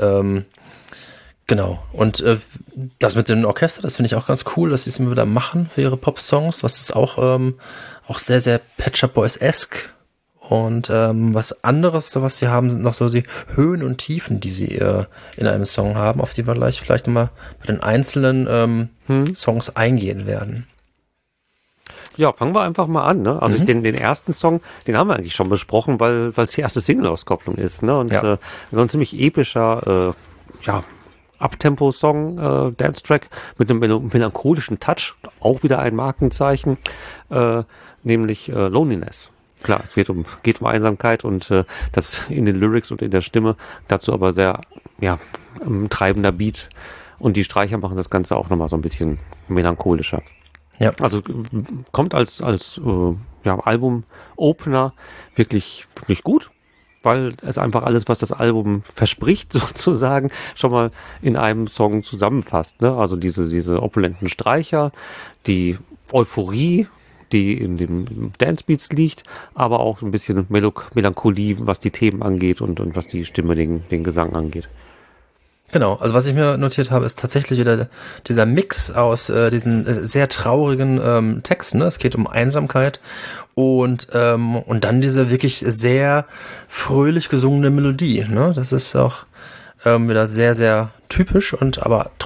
genau. Und das mit dem Orchester, das finde ich auch ganz cool, dass sie es immer wieder machen für ihre Pop-Songs, was ist auch sehr, sehr Pet Shop Boys-esque. Und was anderes, was sie haben, sind noch so die Höhen und Tiefen, die sie in einem Song haben, auf die wir gleich vielleicht nochmal bei den einzelnen Songs eingehen werden. Ja, fangen wir einfach mal an. Ne? Also den ersten Song, den haben wir eigentlich schon besprochen, weil es die erste Single-Auskopplung ist. Ne? Und so ein ziemlich epischer Abtempo-Song, Dance-Track mit einem melancholischen Touch, auch wieder ein Markenzeichen, nämlich Loneliness. Klar, es geht um Einsamkeit und das in den Lyrics und in der Stimme, dazu aber sehr treibender Beat, und die Streicher machen das Ganze auch nochmal so ein bisschen melancholischer. Ja. Also kommt als Album-Opener wirklich, wirklich gut, weil es einfach alles, was das Album verspricht, sozusagen, schon mal in einem Song zusammenfasst. Ne? Also diese opulenten Streicher, die Euphorie, die in den Dancebeats liegt, aber auch ein bisschen Melancholie, was die Themen angeht und was die Stimme, den Gesang angeht. Genau, also was ich mir notiert habe, ist tatsächlich wieder dieser Mix aus diesen sehr traurigen Texten. Ne? Es geht um Einsamkeit und dann diese wirklich sehr fröhlich gesungene Melodie. Ne? Das ist auch wieder sehr, sehr typisch und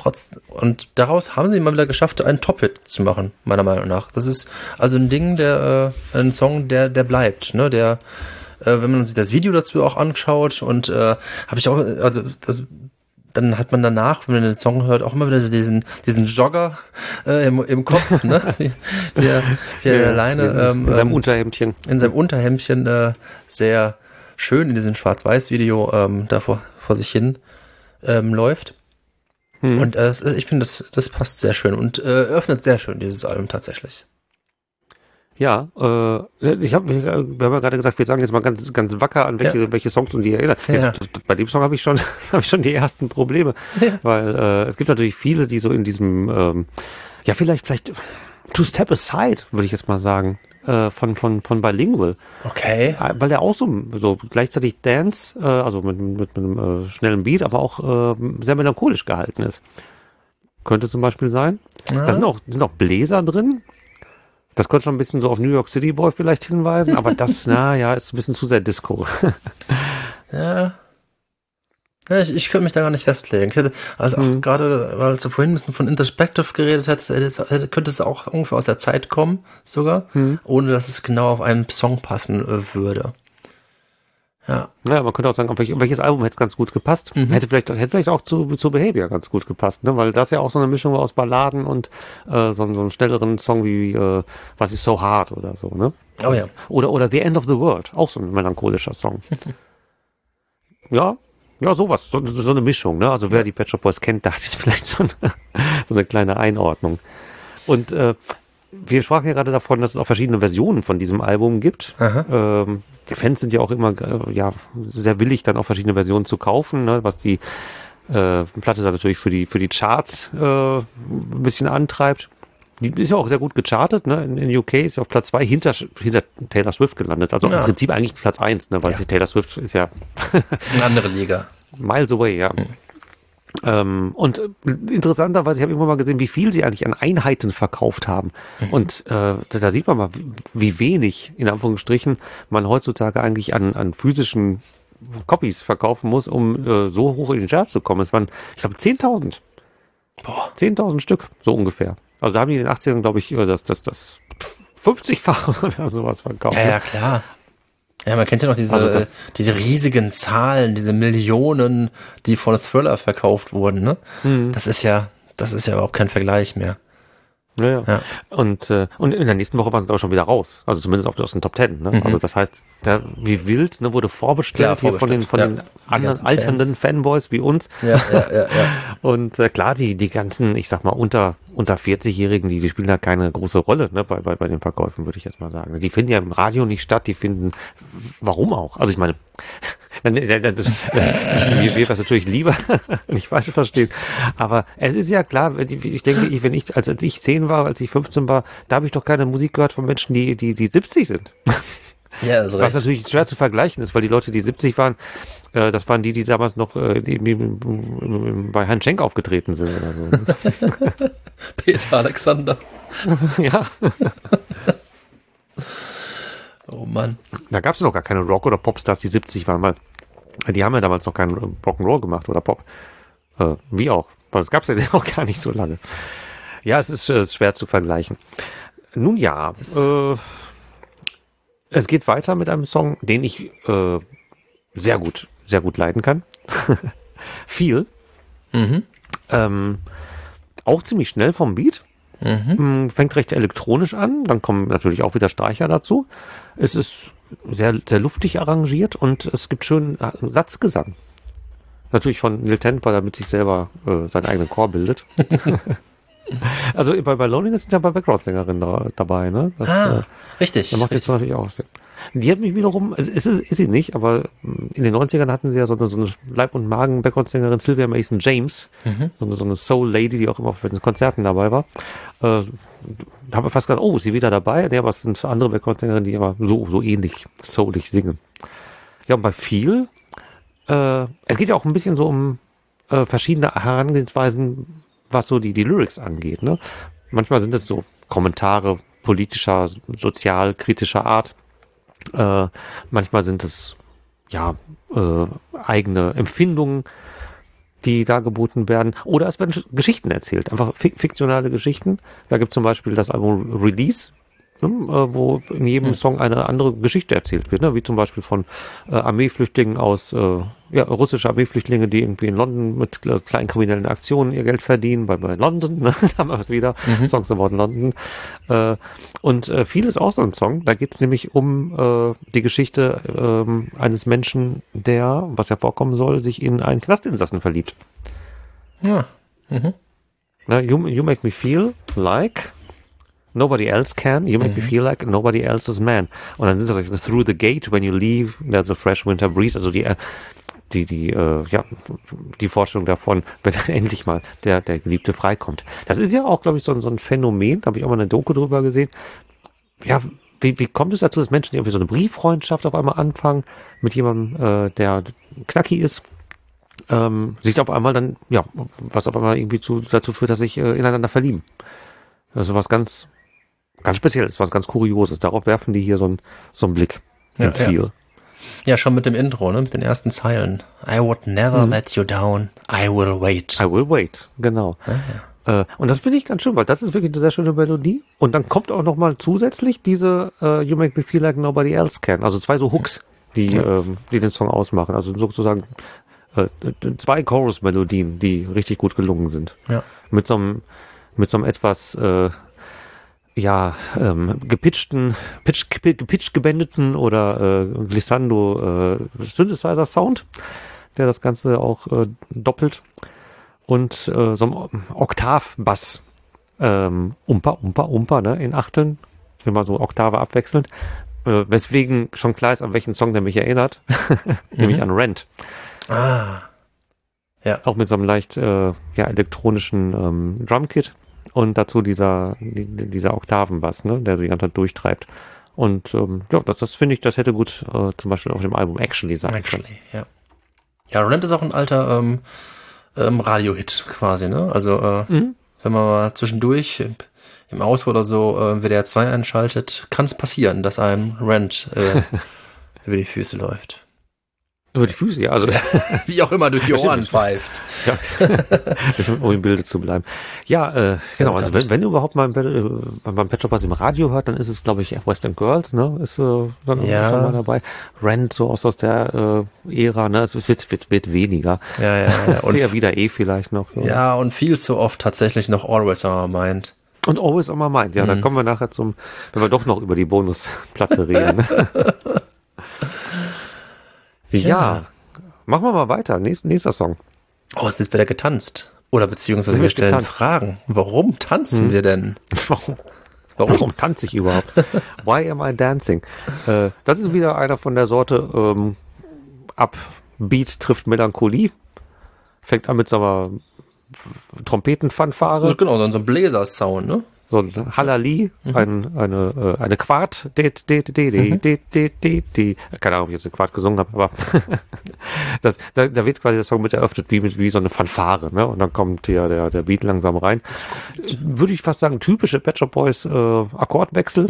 daraus haben sie mal wieder geschafft, einen Top-Hit zu machen, meiner Meinung nach. Das ist also ein Song, der bleibt, ne? Der, wenn man sich das Video dazu auch anschaut und habe ich auch, dann hat man danach, wenn man den Song hört, auch immer wieder diesen Jogger im Kopf, ne? wie er alleine in seinem Unterhemdchen. In seinem Unterhemdchen sehr schön in diesem Schwarz-Weiß-Video da vor sich hin läuft. Und ich finde, das passt sehr schön und öffnet sehr schön dieses Album tatsächlich. Ja, wir haben ja gerade gesagt, wir sagen jetzt mal ganz, ganz wacker, an welche Songs uns die erinnern. Ja. Bei dem Song habe ich schon die ersten Probleme, weil es gibt natürlich viele, die so in diesem, vielleicht To Step Aside, würde ich jetzt mal sagen, von Bilingual. Okay. Weil der auch so gleichzeitig Dance, also mit einem schnellen Beat, aber auch sehr melancholisch gehalten ist. könnte zum Beispiel sein. Ja. Da sind auch Bläser drin. Das könnte schon ein bisschen so auf New York City Boy vielleicht hinweisen, aber das, ist ein bisschen zu sehr Disco. Ja. Ja, ich könnte mich da gar nicht festlegen. Ich hätte, also auch gerade, weil du vorhin ein bisschen von Introspective geredet hast, könnte es auch ungefähr aus der Zeit kommen, sogar, ohne dass es genau auf einen Song passen würde. Ja. Ja, man könnte auch sagen, auf welches Album hätte es ganz gut gepasst. Hätte vielleicht auch zu Behavior ganz gut gepasst, ne? Weil das ja auch so eine Mischung aus Balladen und so einen schnelleren Song wie Was ist so hard oder so, ne? Oh ja. Oder The End of the World, auch so ein melancholischer Song. Ja, sowas, so eine Mischung, ne? Also wer die Pet Shop Boys kennt, da hat jetzt vielleicht so eine kleine Einordnung. Und wir sprachen ja gerade davon, dass es auch verschiedene Versionen von diesem Album gibt. Die Fans sind ja auch immer sehr willig, dann auch verschiedene Versionen zu kaufen, ne? Was die Platte dann natürlich für die Charts ein bisschen antreibt. Die ist ja auch sehr gut gechartet, ne? In UK ist ja auf Platz 2 hinter Taylor Swift gelandet. Also im Prinzip eigentlich Platz 1, ne? Weil Taylor Swift ist ja eine andere Liga. Miles away, ja. Und interessanterweise, ich habe irgendwann mal gesehen, wie viel sie eigentlich an Einheiten verkauft haben. Und da sieht man mal, wie wenig, in Anführungsstrichen, man heutzutage eigentlich an physischen Copies verkaufen muss, um so hoch in den Charts zu kommen. Es waren, ich glaube, 10.000. 10.000 Stück, so ungefähr. Also da haben die in den 80ern, glaube ich, das 50-fache oder sowas verkauft. Ja, klar. Ja, man kennt ja noch diese riesigen Zahlen, diese Millionen, die von Thriller verkauft wurden, ne? Das ist ja überhaupt kein Vergleich mehr. Ja. Und in der nächsten Woche waren sie auch schon wieder raus. Also zumindest aus den Top 10. Ne? Also das heißt, wie wild, ne, wurde vorbestellt, hier von den anderen alternden Fanboys wie uns. Ja. Und klar, die ganzen, ich sag mal, unter 40-Jährigen, die spielen da keine große Rolle, ne, bei den Verkäufen, würde ich jetzt mal sagen. Die finden ja im Radio nicht statt, die finden, warum auch? Also ich meine, mir wäre das natürlich lieber, nicht falsch verstehen. Aber es ist ja klar, ich denke, als ich 10 war, als ich 15 war, da habe ich doch keine Musik gehört von Menschen, die 70 sind. Ja, das ist was natürlich schwer zu vergleichen ist, weil die Leute, die 70 waren, das waren die damals noch bei Herrn Schenk aufgetreten sind oder so. Peter Alexander. Ja. Oh Mann. Da gab es noch gar keine Rock- oder Popstars, die 70 waren, weil die haben ja damals noch keinen Rock'n'Roll gemacht oder Pop. Wie auch. Weil das gab es ja auch gar nicht so lange. Ja, es ist schwer zu vergleichen. Nun ja, es geht weiter mit einem Song, den ich sehr gut leiden kann. Viel. Auch ziemlich schnell vom Beat. Fängt recht elektronisch an, dann kommen natürlich auch wieder Streicher dazu. Es ist sehr, sehr luftig arrangiert und es gibt schönen Satzgesang. Natürlich von Lil Tent, weil er mit sich selber seinen eigenen Chor bildet. Also bei Loneliness sind ja bei Background-Sängerinnen dabei, ne? Richtig. Das macht jetzt natürlich auch Sinn. Die hat mich wiederum, also ist sie nicht, aber in den 90ern hatten sie ja so eine Leib- und Magen-Background-Sängerin Sylvia Mason James, so eine Soul-Lady, die auch immer bei den Konzerten dabei war. Da habe ich fast gedacht, oh, ist sie wieder dabei? Nee, aber es sind andere Background-Sängerinnen, die aber so ähnlich soulig singen. Ja, und bei viel, es geht ja auch ein bisschen so um verschiedene Herangehensweisen, was so die Lyrics angeht, ne? Manchmal sind es so Kommentare politischer, sozial-kritischer Art. Manchmal sind es eigene Empfindungen, die da geboten werden. Oder es werden Geschichten erzählt, einfach fiktionale Geschichten. Da gibt es zum Beispiel das Album Release, wo in jedem Song eine andere Geschichte erzählt wird, ne? Wie zum Beispiel von Armeeflüchtlingen russische Armeeflüchtlinge, die irgendwie in London mit kleinen kriminellen Aktionen ihr Geld verdienen, bei London, ne? Da haben wir es wieder, Songs about London. Und viel ist auch so ein Song, da geht es nämlich um die Geschichte eines Menschen, der, was ja vorkommen soll, sich in einen Knastinsassen verliebt. Ja. Na, you make me feel like nobody else can. You make me feel like nobody else's man. Und dann sind das through the gate, when you leave, there's a fresh winter breeze. Also die Vorstellung davon, wenn dann endlich mal der Geliebte freikommt. Das ist ja auch, glaube ich, so ein Phänomen. Da habe ich auch mal eine Doku drüber gesehen. Ja, wie kommt es dazu, dass Menschen irgendwie so eine Brieffreundschaft auf einmal anfangen mit jemandem, der knacki ist? sich auf einmal dann, ja, was auf einmal irgendwie dazu führt, dass sich ineinander verlieben. Also was ganz Spezielles, was ganz Kurioses. Darauf werfen die hier so einen Blick. Ja, ja, schon mit dem Intro, ne? Mit den ersten Zeilen. I would never let you down. I will wait. I will wait, genau. Und das finde ich ganz schön, weil das ist wirklich eine sehr schöne Melodie. Und dann kommt auch nochmal zusätzlich diese You Make Me Feel Like Nobody Else Can. Also 2 so Hooks, die den Song ausmachen. Also sozusagen 2 Chorus-Melodien, die richtig gut gelungen sind. Ja. Mit so einem etwas gepitcht gebändeten oder Glissando Synthesizer-Sound, der das Ganze auch doppelt. Und so ein Oktav-Bass, Umpa, ne, in Achteln, immer so Oktave abwechselnd, weswegen schon klar ist, an welchen Song der mich erinnert, nämlich an Rent. Ah. Ja. Auch mit so einem leicht elektronischen Drumkit und dazu dieser Oktavenbass, ne, der die ganze Zeit durchtreibt. Und das finde ich, das hätte gut zum Beispiel auf dem Album Actually sein können. Ja. Ja, Rent ist auch ein alter Radio-Hit quasi, ne? Also wenn man mal zwischendurch im Auto oder so WDR 2 einschaltet, kann es passieren, dass einem Rent über die Füße läuft. Über die Füße, ja. Also wie auch immer durch die Ohren pfeift. Ja, um im Bilde zu bleiben. Ja, genau. Also wenn ihr überhaupt mal beim Pet Shop Boys im Radio hört, dann ist es, glaube ich, Western Girls, ne? Ist dann schon mal dabei. Rent, so aus der Ära, ne? Es wird weniger. Ja. Und eher wieder vielleicht noch so. Ja, und viel zu oft tatsächlich noch Always on My Mind. Und Always on My Mind, ja. Dann kommen wir nachher wenn wir doch noch über die Bonusplatte reden. Ja, machen wir mal weiter. Nächster Song. Oh, es ist wieder getanzt. Oder beziehungsweise wir stellen Fragen. Warum tanzen wir denn? Warum tanze ich überhaupt? Why am I dancing? Das ist wieder einer von der Sorte Beat trifft Melancholie. Fängt an mit so einer Trompetenfanfare. Genau, so ein Bläser-Sound, ne? So ein Hallali, eine Quart, keine Ahnung, ob ich jetzt eine Quart gesungen habe, aber da wird quasi der Song mit eröffnet, wie so eine Fanfare, ne? Und dann kommt hier der Beat langsam rein. Würde ich fast sagen, typische Pet Shop Boys Akkordwechsel.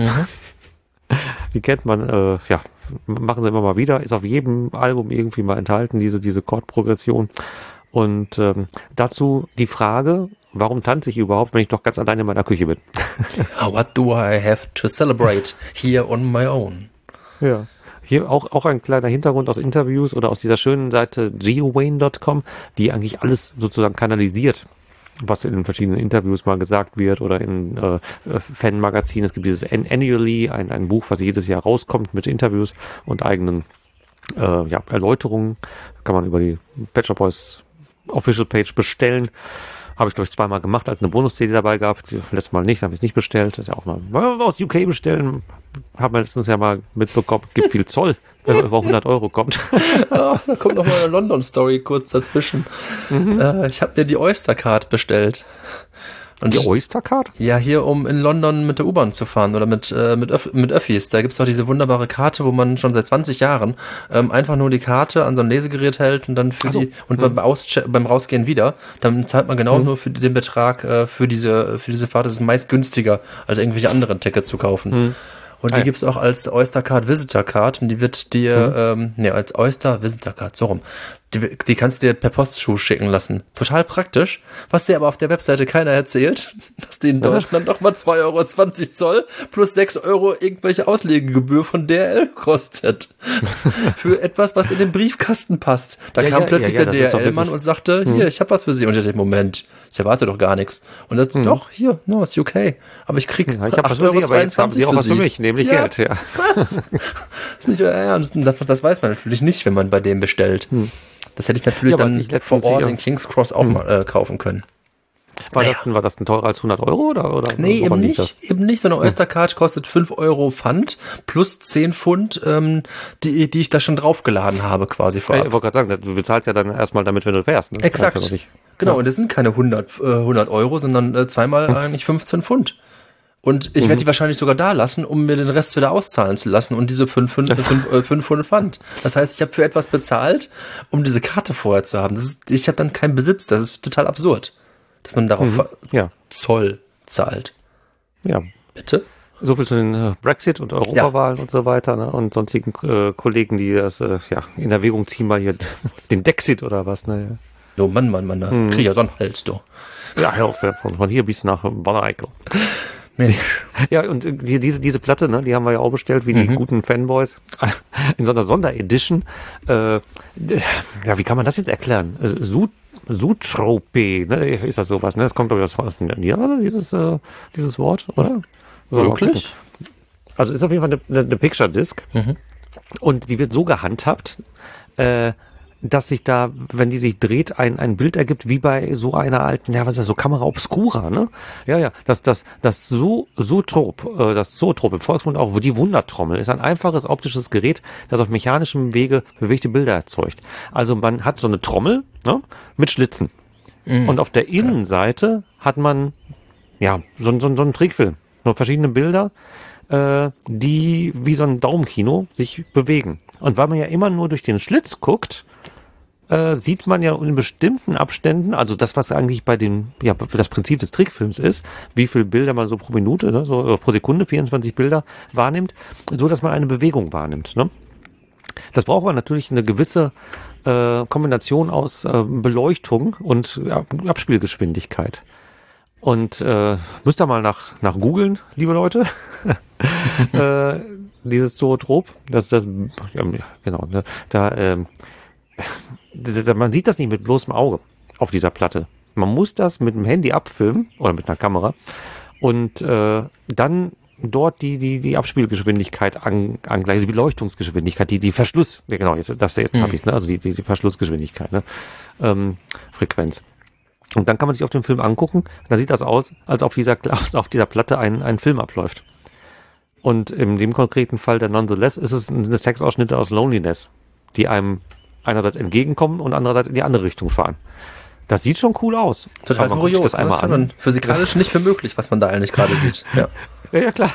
Die kennt man, machen sie immer mal wieder, ist auf jedem Album irgendwie mal enthalten, diese Chordprogression. Und dazu die Frage, warum tanze ich überhaupt, wenn ich doch ganz alleine in meiner Küche bin? What do I have to celebrate here on my own? Ja. Hier auch ein kleiner Hintergrund aus Interviews oder aus dieser schönen Seite geowayne.com, die eigentlich alles sozusagen kanalisiert, was in verschiedenen Interviews mal gesagt wird oder in Fanmagazinen. Es gibt dieses Annually, ein Buch, was jedes Jahr rauskommt mit Interviews und eigenen Erläuterungen. Kann man über die Pet Shop Boys Official Page bestellen. Habe ich, glaube ich, 2-mal gemacht, als eine Bonus-CD dabei gab. Letztes Mal nicht, habe ich es nicht bestellt. Das ist ja auch mal aus UK bestellen. Haben wir letztens ja mal mitbekommen. Gibt viel Zoll, wenn man über 100 € kommt. Da kommt noch mal eine London-Story kurz dazwischen. Ich habe mir die Oyster-Card bestellt. Und die Oyster-Card? Ja, hier, um in London mit der U-Bahn zu fahren oder mit Öffis. Da gibt's doch diese wunderbare Karte, wo man schon seit 20 Jahren einfach nur die Karte an so ein Lesegerät hält und dann beim Rausgehen wieder. Dann zahlt man genau nur für den Betrag für diese Fahrt. Das ist meist günstiger, als irgendwelche anderen Tickets zu kaufen. Und die gibt's auch als Oyster Card Visitor Card und die wird dir, als Oyster Visitor Card, so rum. Die kannst du dir per Postschuh schicken lassen. Total praktisch. Was dir aber auf der Webseite keiner erzählt, dass die in Deutschland nochmal 2,20 € Zoll plus 6 € irgendwelche Auslegegebühr von DHL kostet. Für etwas, was in den Briefkasten passt. Da kam plötzlich der DHL-Mann und sagte, hier, ich habe was für Sie. Und ich dachte, Moment, ich erwarte doch gar nichts. Und dann doch, hier, aus UK. Aber ich krieg 8,22 €, aber jetzt haben Sie auch was für mich, nämlich Geld. Ja. Was? Das ist nicht euer Ernst. Das weiß man natürlich nicht, wenn man bei dem bestellt. Das hätte ich natürlich dann vor Ort in King's Cross auch mal kaufen können. War das denn teurer als 100 € oder? Nee, eben nicht. So eine Oyster-Card kostet 5 € Pfand plus 10 Pfund, die ich da schon draufgeladen habe quasi vorab. Ich wollte gerade sagen, du bezahlst ja dann erstmal damit, wenn du fährst. Ne? Exakt. Ja, genau, und das sind keine 100 €, sondern zweimal eigentlich 15 Pfund. Und ich werde die wahrscheinlich sogar da lassen, um mir den Rest wieder auszahlen zu lassen und diese 500 Pfand. Das heißt, ich habe für etwas bezahlt, um diese Karte vorher zu haben. Ich habe dann keinen Besitz. Das ist total absurd, dass man darauf Zoll zahlt. Ja. Bitte? So viel zu den Brexit und Europawahlen und so weiter, ne? Und sonstigen Kollegen, die das in Erwägung ziehen, mal hier den Dexit oder was. Ne? Oh Mann, da krieg ich ja so einen Hals, du. Ja, von hier bis nach Wanne-Eickel. Mensch. Ja, und diese Platte, ne, die haben wir ja auch bestellt, wie die guten Fanboys, in so einer Sonderedition. Wie kann man das jetzt erklären? Sutrope, ne, ist das sowas, ne? Das kommt, glaube ich, aus den Niederlanden, dieses Wort, oder? Wirklich? Also ist auf jeden Fall eine Picture Disc. Und die wird so gehandhabt, dass sich da, wenn die sich dreht, ein Bild ergibt, wie bei so einer alten, was ist das, so Kamera Obscura, ne? Ja, das Zoetrope im Volksmund auch, die Wundertrommel, ist ein einfaches optisches Gerät, das auf mechanischem Wege bewegte Bilder erzeugt. Also man hat so eine Trommel, ne, mit Schlitzen. Und auf der Innenseite hat man, so einen Trickfilm, so verschiedene Bilder, die wie so ein Daumenkino sich bewegen. Und weil man ja immer nur durch den Schlitz guckt, sieht man ja in bestimmten Abständen, also das, was eigentlich bei das Prinzip des Trickfilms ist, wie viele Bilder man so pro Minute, ne, so pro Sekunde, 24 Bilder wahrnimmt, so dass man eine Bewegung wahrnimmt. Ne? Das braucht man natürlich eine gewisse Kombination aus Beleuchtung und Abspielgeschwindigkeit. Und müsst ihr mal nach googeln, liebe Leute. Dieses Zoetrop, genau, ne, man sieht das nicht mit bloßem Auge auf dieser Platte. Man muss das mit dem Handy abfilmen oder mit einer Kamera und dann dort die Abspielgeschwindigkeit angleichen, die Beleuchtungsgeschwindigkeit, die Verschluss, genau, jetzt habe ich es, ne, also die Verschlussgeschwindigkeit, ne, Frequenz. Und dann kann man sich auf den Film angucken, da sieht das aus, als auf dieser Platte ein Film abläuft. Und in dem konkreten Fall der Nonetheless ist es eine Textausschnitte aus Loneliness, die einem einerseits entgegenkommen und andererseits in die andere Richtung fahren. Das sieht schon cool aus. Total kurios. Das ist man physikalisch nicht für möglich, was man da eigentlich gerade sieht. Ja, klar.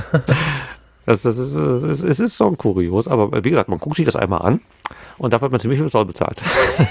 Es ist schon kurios, aber wie gesagt, man guckt sich das einmal an und dafür hat man ziemlich viel Zoll bezahlt.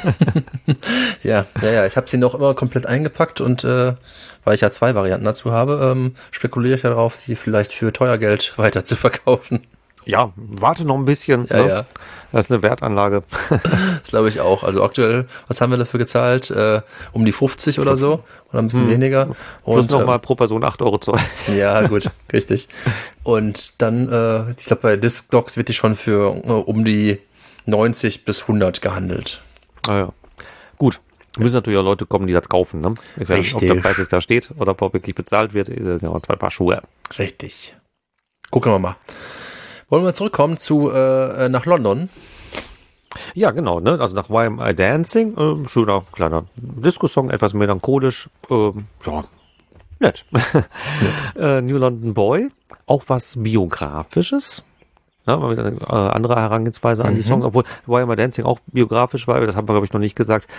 Ja, ich habe sie noch immer komplett eingepackt und weil ich ja 2 Varianten dazu habe, spekuliere ich darauf, die vielleicht für teuer Geld weiter zu verkaufen. Ja, warte noch ein bisschen. Ja, ne? ja. Das ist eine Wertanlage. Das glaube ich auch. Also aktuell, was haben wir dafür gezahlt? Um die 50 oder so? Oder ein bisschen weniger. Plus nochmal pro Person 8 Euro Zoll. Ja, gut, richtig. Und dann, ich glaube, bei Discdogs wird die schon für um die 90 bis 100 gehandelt. Ah ja. Gut. Müssen natürlich auch Leute kommen, die das kaufen. Ne? Ist ja, ob der Preis jetzt da steht oder ob er wirklich bezahlt wird, ist ja 2 Paar Schuhe. Richtig. Gucken wir mal. Wollen wir zurückkommen nach London? Ja, genau, ne? Also nach Why Am I Dancing, schöner kleiner Disco-Song, etwas melancholisch, nett. New London Boy, auch was Biografisches. Ja, mal wieder eine andere Herangehensweise an die Songs, obwohl Why Am I Dancing auch biografisch war, das haben wir, glaube ich, noch nicht gesagt.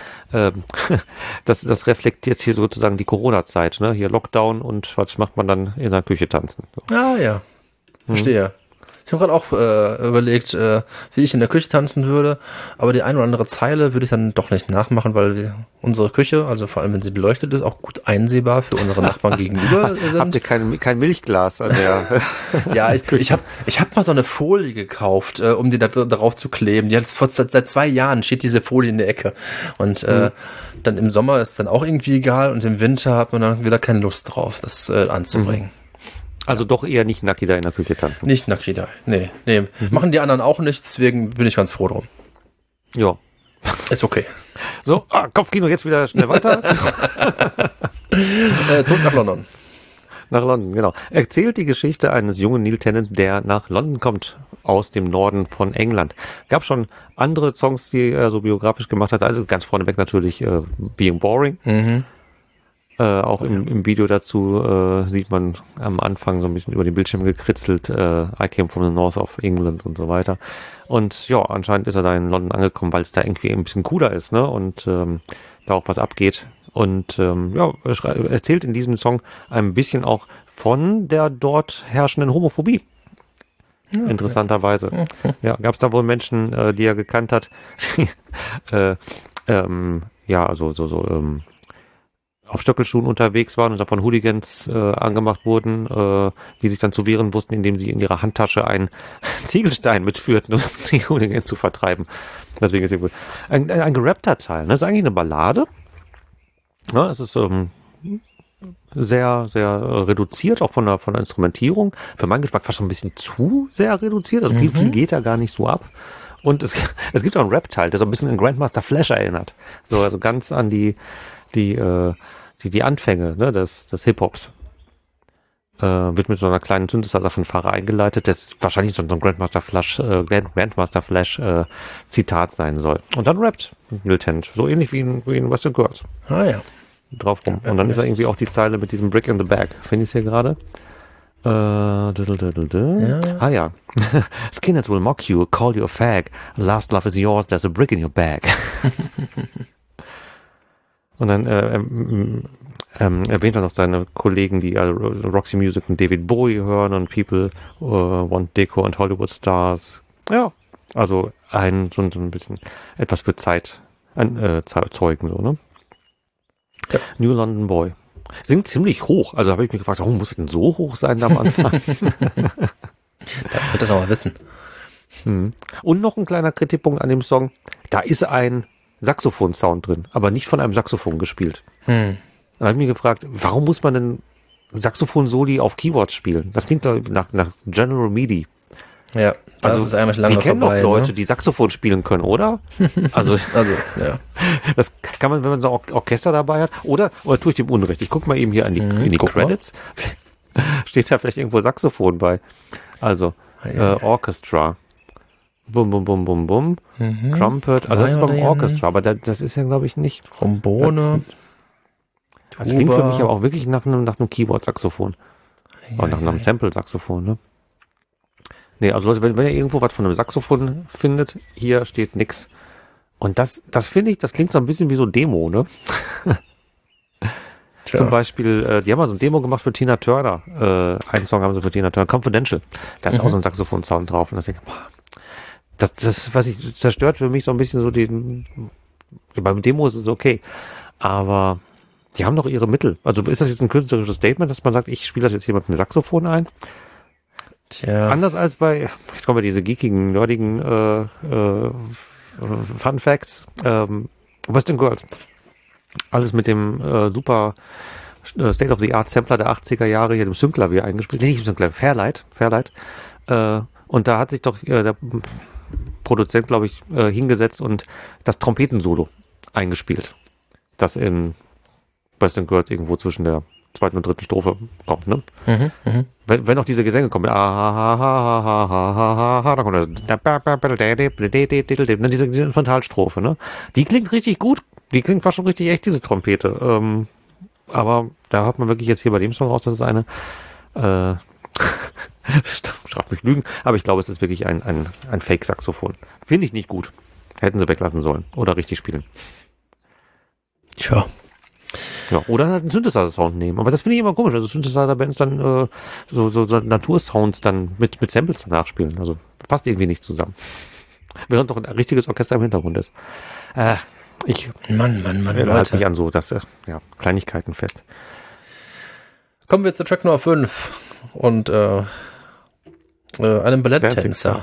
Das reflektiert hier sozusagen die Corona-Zeit, ne? Hier Lockdown und was macht man dann in der Küche tanzen. So. Ah ja, verstehe. Ich habe gerade auch überlegt, wie ich in der Küche tanzen würde, aber die eine oder andere Zeile würde ich dann doch nicht nachmachen, weil unsere Küche, also vor allem wenn sie beleuchtet ist, auch gut einsehbar für unsere Nachbarn gegenüber sind. Habt ihr kein Milchglas an der Ja, ich hab mal so eine Folie gekauft, um die da drauf zu kleben. Die hat seit 2 Jahren steht diese Folie in der Ecke. Und dann im Sommer ist dann auch irgendwie egal und im Winter hat man dann wieder keine Lust drauf, das anzubringen. Also doch eher nicht nackt da in der Küche tanzen. Nicht nackt da. Nee. Machen die anderen auch nicht, deswegen bin ich ganz froh drum. Ja. Ist okay. So, Kopfkino, jetzt wieder schnell weiter. Zurück nach London. Nach London, genau. Erzählt die Geschichte eines jungen Neil Tennant, der nach London kommt, aus dem Norden von England. Gab schon andere Songs, die er so biografisch gemacht hat. Also ganz vorneweg natürlich Being Boring. Auch im Video dazu sieht man am Anfang so ein bisschen über den Bildschirm gekritzelt, I came from the north of England und so weiter. Und ja, anscheinend ist er da in London angekommen, weil es da irgendwie ein bisschen cooler ist, ne? Und da auch was abgeht. Und er erzählt in diesem Song ein bisschen auch von der dort herrschenden Homophobie. Ja, interessanterweise. Ja, gab es da wohl Menschen, die er gekannt hat, die, auf Stöckelschuhen unterwegs waren und davon Hooligans angemacht wurden, die sich dann zu wehren wussten, indem sie in ihrer Handtasche einen Ziegelstein mitführten, um die Hooligans zu vertreiben. Deswegen ist hier wohl ein gerappter Teil. Das ist eigentlich eine Ballade. Ja, es ist sehr, sehr reduziert, auch von der Instrumentierung. Für meinen Geschmack fast schon ein bisschen zu sehr reduziert. Also viel geht da gar nicht so ab. Und es gibt auch einen Rap-Teil, der so ein bisschen an Grandmaster Flash erinnert. So, also ganz an die Anfänge, ne, des Hip-Hops. Wird mit so einer kleinen Synthesizer-Fanfare eingeleitet, das wahrscheinlich so ein Grandmaster Flash Zitat sein soll. Und dann rappt Militant, so ähnlich wie in Western Girls. Ah ja. Drauf rum. Und dann ist da irgendwie auch die Zeile mit diesem Brick in the Bag. Finde ich es hier gerade? Ja. Ah ja. Skinheads will mock you, call you a fag. Last love is yours, there's a brick in your bag. Und dann erwähnt er noch seine Kollegen, die Roxy Music und David Bowie hören und People Want Deco und Hollywood Stars. Ja, also so ein bisschen etwas für Zeit zeugen, so, ne? Ja. New London Boy. Singt ziemlich hoch. Also habe ich mich gefragt, warum muss es denn so hoch sein da am Anfang? Da wird das auch mal wissen. Und noch ein kleiner Kritikpunkt an dem Song. Da ist ein Saxophon-Sound drin, aber nicht von einem Saxophon gespielt. Da habe ich mich gefragt, warum muss man denn Saxophon-Soli auf Keyboards spielen? Das klingt doch nach General MIDI. Ja, das ist eigentlich lange vorbei. Wir kennen doch Leute, die Saxophon spielen können, oder? Also ja. Das kann man, wenn man so ein Orchester dabei hat, oder tue ich dem Unrecht? Ich gucke mal eben hier in die Credits. Steht da vielleicht irgendwo Saxophon bei? Also, Orchestra. Bum, bum, bum, bum, bum. Trumpet. Also das ist beim Orchestra, aber das ist ja, glaube ich, nicht. Trombone. Das klingt für mich aber auch wirklich nach einem Keyboard-Saxophon. Oder nach einem Sample-Saxophon, ne? Nee, also Leute, wenn ihr irgendwo was von einem Saxophon findet, hier steht nix. Und das finde ich, das klingt so ein bisschen wie so Demo, ne? Zum Beispiel, die haben mal so ein Demo gemacht für Tina Turner. Einen Song haben sie für Tina Turner, Confidential. Da ist auch so ein Saxophon-Sound drauf. Und das denke ich, das, was ich, zerstört für mich so ein bisschen so beim Demo ist es okay. Aber die haben doch ihre Mittel. Also ist das jetzt ein künstlerisches Statement, dass man sagt, ich spiele das jetzt hier mit einem Saxophon ein? Tja. Anders als bei, jetzt kommen wir diese geekigen, nerdigen Fun Facts. Western Girls. Alles mit dem super State-of-the-Art Sampler der 80er Jahre hier dem Synklavier eingespielt. Nee, nicht Synklavier, Fairlight. Und da hat sich doch der Produzent, glaube ich, hingesetzt und das Trompetensolo eingespielt. Das in Western Girls irgendwo zwischen der zweiten und dritten Strophe kommt, ne? Wenn auch diese Gesänge kommen, da kommt diese Instrumentalstrophe, ne? Die klingt richtig gut, die klingt fast schon richtig echt, diese Trompete. Aber da hört man wirklich jetzt hier bei dem Song raus, dass es eine straft mich Lügen, aber ich glaube, es ist wirklich ein Fake-Saxophon. Finde ich nicht gut. Hätten sie weglassen sollen oder richtig spielen. Tja. Ja, oder halt einen Synthesizer-Sound nehmen. Aber das finde ich immer komisch. Also Synthesizer-Bands dann so Natursounds dann mit Samples danach spielen. Also passt irgendwie nicht zusammen. Während doch ein richtiges Orchester im Hintergrund ist. Mann, halte mich an so Kleinigkeiten fest. Kommen wir zu Track Nummer 5 und einem Balletttänzer.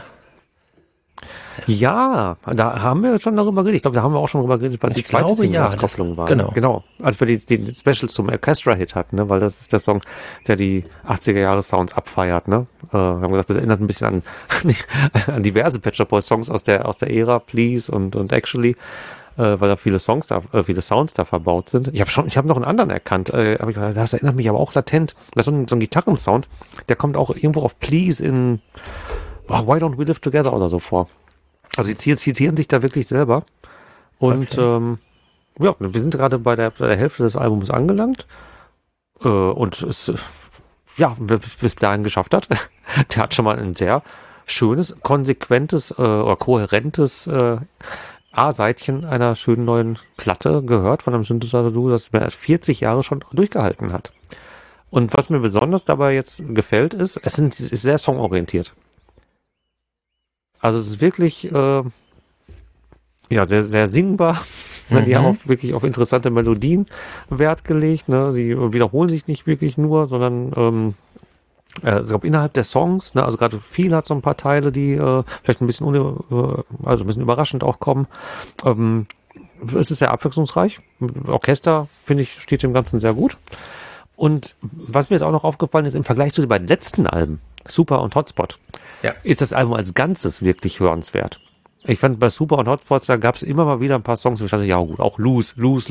Ja, da haben wir schon darüber geredet. Ich glaube, da haben wir auch schon darüber geredet, was die zweite Single-Auskopplung war. Genau. Als wir den Special zum Orchestra-Hit hatten, ne? Weil das ist der Song, der die 80er-Jahre-Sounds abfeiert. Ne? Wir haben gesagt, das erinnert ein bisschen an diverse Pet Shop Boys-Songs aus der Ära, Please und Actually, weil da viele Sounds da verbaut sind. Ich habe noch einen anderen erkannt. Aber das erinnert mich aber auch latent. Das ist so ein Gitarrensound, der kommt auch irgendwo auf Please in Why Don't We Live Together oder so vor. Also die zitieren sich da wirklich selber. Und wir sind gerade bei der Hälfte des Albums angelangt. Und es bis dahin geschafft hat. Der hat schon mal ein sehr schönes, konsequentes oder kohärentes A-Seitchen einer schönen neuen Platte gehört von einem Synthesizer-Duo, das mehr als 40 Jahre schon durchgehalten hat. Und was mir besonders dabei jetzt gefällt, ist sehr songorientiert. Also es ist wirklich sehr, sehr singbar. Die haben auch wirklich auf interessante Melodien Wert gelegt. Ne? Sie wiederholen sich nicht wirklich nur, sondern ich glaube, innerhalb der Songs, ne, also gerade viel hat so ein paar Teile, die vielleicht ein bisschen ein bisschen überraschend auch kommen. Es ist sehr abwechslungsreich. Orchester, finde ich, steht dem Ganzen sehr gut. Und was mir jetzt auch noch aufgefallen ist, im Vergleich zu den beiden letzten Alben, Super und Hotspot, ist das Album als Ganzes wirklich hörenswert. Ich fand bei Super und Hotspots, da gab es immer mal wieder ein paar Songs, wo ich dachte, ja gut, auch Lose.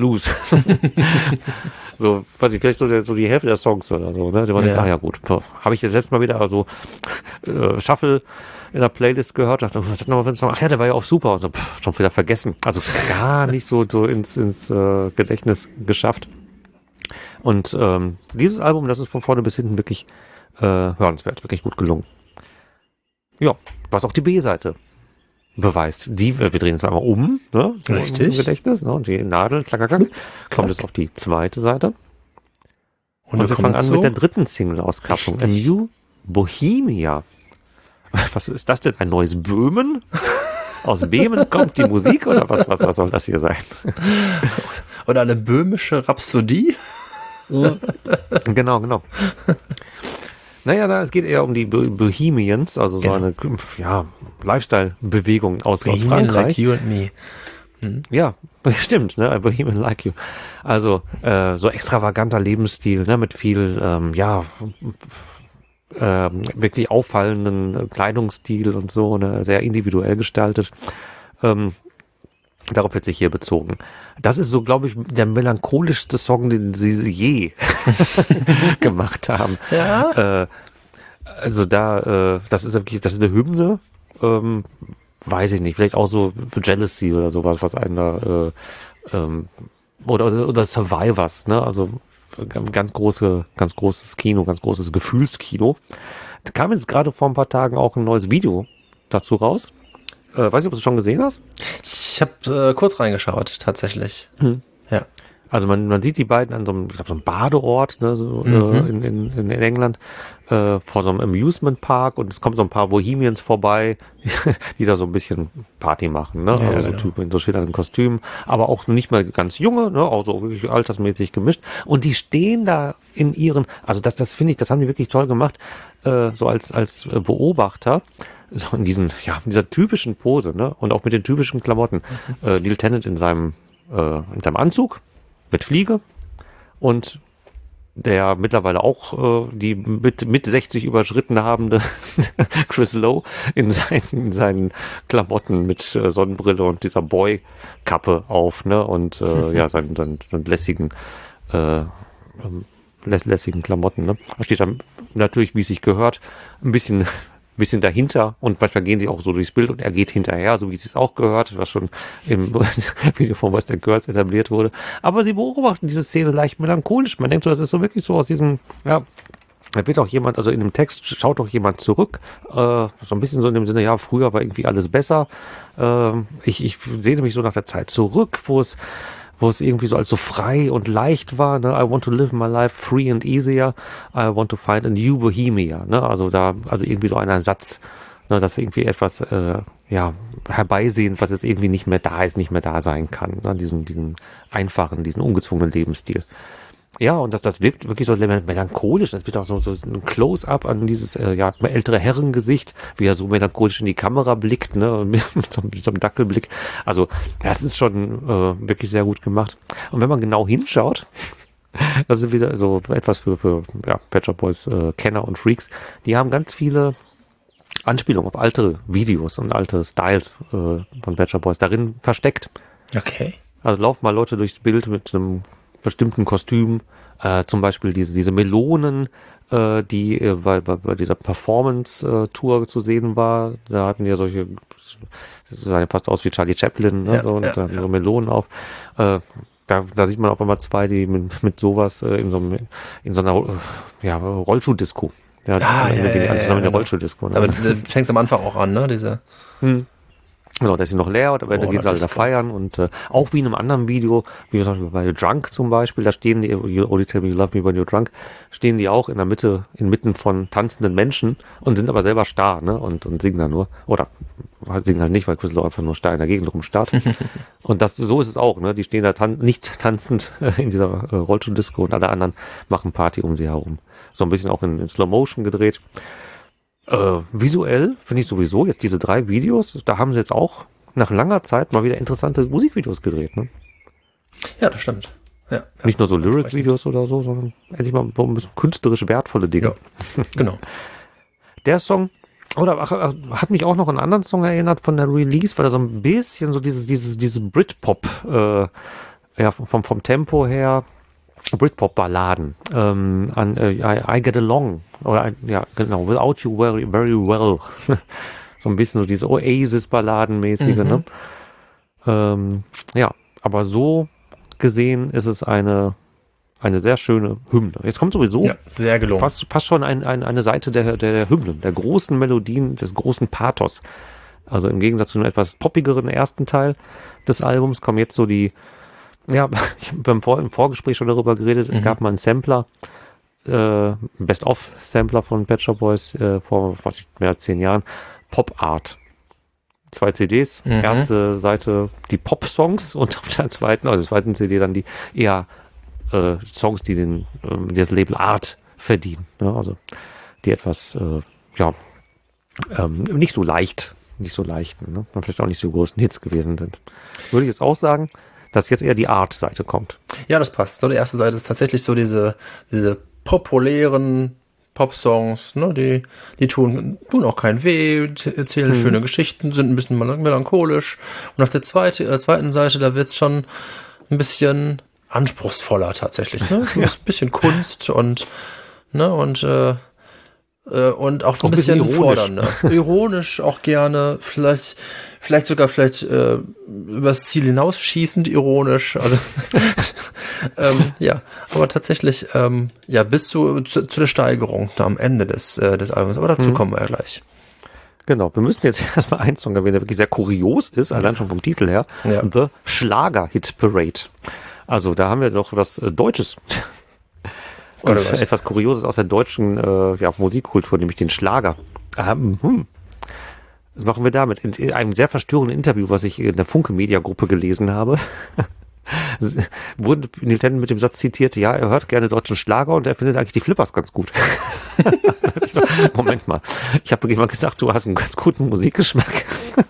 So, weiß ich, vielleicht so die Hälfte der Songs oder so, ne? Da ja gut, habe ich das letzte Mal wieder so Shuffle in der Playlist gehört, dachte, was hat noch mal für ein Song? Ach ja, der war ja auch super. Und so, schon wieder vergessen. Also gar nicht so ins Gedächtnis geschafft. Und dieses Album, das ist von vorne bis hinten wirklich hörenswert, wirklich gut gelungen. Ja, was auch die B-Seite beweist. Wir drehen jetzt einmal um, ne? So richtig. Im Gedächtnis, ne? Und die Nadel, klack, kommt jetzt auf die zweite Seite. Und wir fangen an mit der dritten Single-Auskopplung. A New Bohemia. Was ist das denn? Ein neues Böhmen? Aus Böhmen kommt die Musik oder was soll das hier sein? Oder eine böhmische Rhapsodie? Genau. Naja, es geht eher um die Bohemians, also so eine Lifestyle-Bewegung aus Frankreich. Like you and me. Ja, stimmt, ne? Bohemian like you. Also so extravaganter Lebensstil, ne? Mit viel, wirklich auffallenden Kleidungsstil und so, ne? Sehr individuell gestaltet. Darauf wird sich hier bezogen. Das ist so, glaube ich, der melancholischste Song, den sie je gemacht haben. Ja. Das ist eine Hymne, weiß ich nicht, vielleicht auch so Jealousy oder sowas, was einen da, oder Survivors, ne, also ganz großes Kino, ganz großes Gefühlskino. Da kam jetzt gerade vor ein paar Tagen auch ein neues Video dazu raus. Weiß nicht, ob du es schon gesehen hast? Ich habe kurz reingeschaut, tatsächlich. Ja. Also man sieht die beiden an so einem Badeort, ne, in England, vor so einem Amusement Park, und es kommen so ein paar Bohemians vorbei, die da so ein bisschen Party machen, ne? Ja, also Typen in so schillernden Kostümen, aber auch nicht mal ganz junge, ne? Also wirklich altersmäßig gemischt. Und die stehen da in ihren, also das finde ich, das haben die wirklich toll gemacht, so als Beobachter. So in dieser typischen Pose, ne? Und auch mit den typischen Klamotten. Neil Tennant in seinem Anzug mit Fliege und der mittlerweile auch die mit 60 überschritten habende Chris Lowe in seinen Klamotten mit Sonnenbrille und dieser Boy-Kappe auf, ne? Und seinen lässigen Klamotten, ne? Da steht dann natürlich, wie es sich gehört, ein bisschen dahinter, und manchmal gehen sie auch so durchs Bild und er geht hinterher, so wie es auch gehört, was schon im Video von Western Girls etabliert wurde. Aber sie beobachten diese Szene leicht melancholisch. Man denkt so, das ist so wirklich so aus diesem, da wird auch jemand, also in dem Text schaut auch jemand zurück, so ein bisschen so in dem Sinne, ja, früher war irgendwie alles besser. Ich sehne mich so nach der Zeit zurück, wo es irgendwie so als so frei und leicht war, ne? I want to live my life free and easier. I want to find a new Bohemia, ne? Also irgendwie so ein Satz, ne? Dass irgendwie etwas, herbeisehen, was jetzt irgendwie nicht mehr da sein kann, ne? Diesen einfachen, diesen ungezwungenen Lebensstil. Ja, und das wirkt wirklich so melancholisch. Das wird auch so ein Close-up an dieses ältere Herrengesicht, wie er so melancholisch in die Kamera blickt, ne, mit so einem Dackelblick. Also das ist schon wirklich sehr gut gemacht. Und wenn man genau hinschaut, das ist wieder so etwas für Pet Shop Boys Kenner und Freaks. Die haben ganz viele Anspielungen auf alte Videos und alte Styles von Pet Shop Boys darin versteckt. Okay. Also laufen mal Leute durchs Bild mit einem bestimmten Kostüm, zum Beispiel diese Melonen, die bei dieser Performance-Tour zu sehen war. Da hatten ja solche, das sah ja fast aus wie Charlie Chaplin, ne? So Melonen auf. Da sieht man auf einmal zwei, die mit sowas in so einer Rollschuh-Disco. Ja, in der Rollschuh-Disco. Ne? Aber fängst am Anfang auch an, ne? Genau, der ist noch leer, aber dann gehen sie alle da feiern und auch wie in einem anderen Video, wie zum Beispiel bei Drunk zum Beispiel, da stehen die, You Only Tell Me You Love Me When You're Drunk, stehen die auch in der Mitte, inmitten von tanzenden Menschen und sind aber selber starr, ne, und singen dann nur, oder singen halt nicht, weil Chris Lowe einfach nur starr in der Gegend rumstarrt. Und so ist es auch, ne, die stehen da nicht tanzend in dieser Rollstuhl-Disco und alle anderen machen Party um sie herum. So ein bisschen auch in Slow Motion gedreht. Visuell finde ich sowieso jetzt diese 3 Videos, da haben sie jetzt auch nach langer Zeit mal wieder interessante Musikvideos gedreht, ne? Ja, das stimmt. Ja, nicht nur so Lyric-Videos oder so, sondern endlich mal ein bisschen künstlerisch wertvolle Dinge. Ja, genau. Der Song, hat mich auch noch an einen anderen Song erinnert von der Release, weil er so ein bisschen so dieses Britpop, vom Tempo her, Britpop-Balladen I Get Along genau, Without You Very, Very Well. So ein bisschen so diese Oasis-Balladen-mäßige, ne? Aber so gesehen ist es eine sehr schöne Hymne. Jetzt kommt sowieso sehr gelungen. Fast schon eine Seite der Hymnen, der großen Melodien, des großen Pathos. Also im Gegensatz zu einem etwas poppigeren ersten Teil des Albums kommen jetzt so die, ich habe im Vorgespräch schon darüber geredet, es gab mal einen Sampler, Best-of-Sampler von Pet Shop Boys vor mehr als 10 Jahren, Pop Art. 2 CDs, erste Seite die Pop-Songs und auf der zweiten CD dann die eher Songs, die das Label Art verdienen. Ne? Also die etwas, nicht so leicht, ne? Und vielleicht auch nicht so großen Hits gewesen sind. Würde ich jetzt auch sagen, dass jetzt eher die Art-Seite kommt. Ja, das passt. So, die erste Seite ist tatsächlich so diese populären Pop-Songs, ne, die tun auch keinen weh, erzählen schöne Geschichten, sind ein bisschen melancholisch. Und auf der zweiten Seite, da wird's schon ein bisschen anspruchsvoller tatsächlich, ne? Ein bisschen Kunst und auch ein bisschen fordernder. Ironisch auch gerne, vielleicht übers Ziel hinausschießend ironisch, also aber tatsächlich bis zu der Steigerung da am Ende des Albums, aber dazu kommen wir ja gleich. Genau, wir müssen jetzt erstmal einen Song erwähnen, der wirklich sehr kurios ist, allein schon vom Titel her, The Schlager-Hit Parade. Also da haben wir doch was Deutsches und etwas Kurioses aus der deutschen Musikkultur, nämlich den Schlager. Was machen wir damit? In einem sehr verstörenden Interview, was ich in der Funke-Media-Gruppe gelesen habe, wurde Neil Tennant mit dem Satz zitiert, ja, er hört gerne deutschen Schlager und er findet eigentlich die Flippers ganz gut. Moment mal, ich habe immer gedacht, du hast einen ganz guten Musikgeschmack.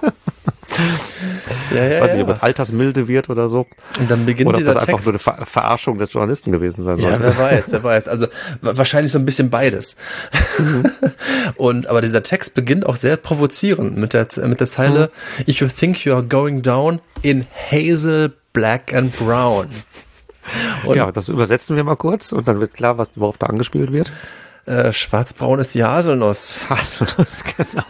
Weiß nicht, ob es altersmilde wird oder so. Und dann beginnt oder dieser das einfach Text. nur eine Verarschung des Journalisten gewesen sein sollte. Ja, wer weiß. Also wahrscheinlich so ein bisschen beides. Aber dieser Text beginnt auch sehr provozierend mit der Zeile If you think you are going down in hazel, black and brown. Und das übersetzen wir mal kurz und dann wird klar, worauf da angespielt wird. Schwarzbraun ist die Haselnuss. Haselnuss, genau.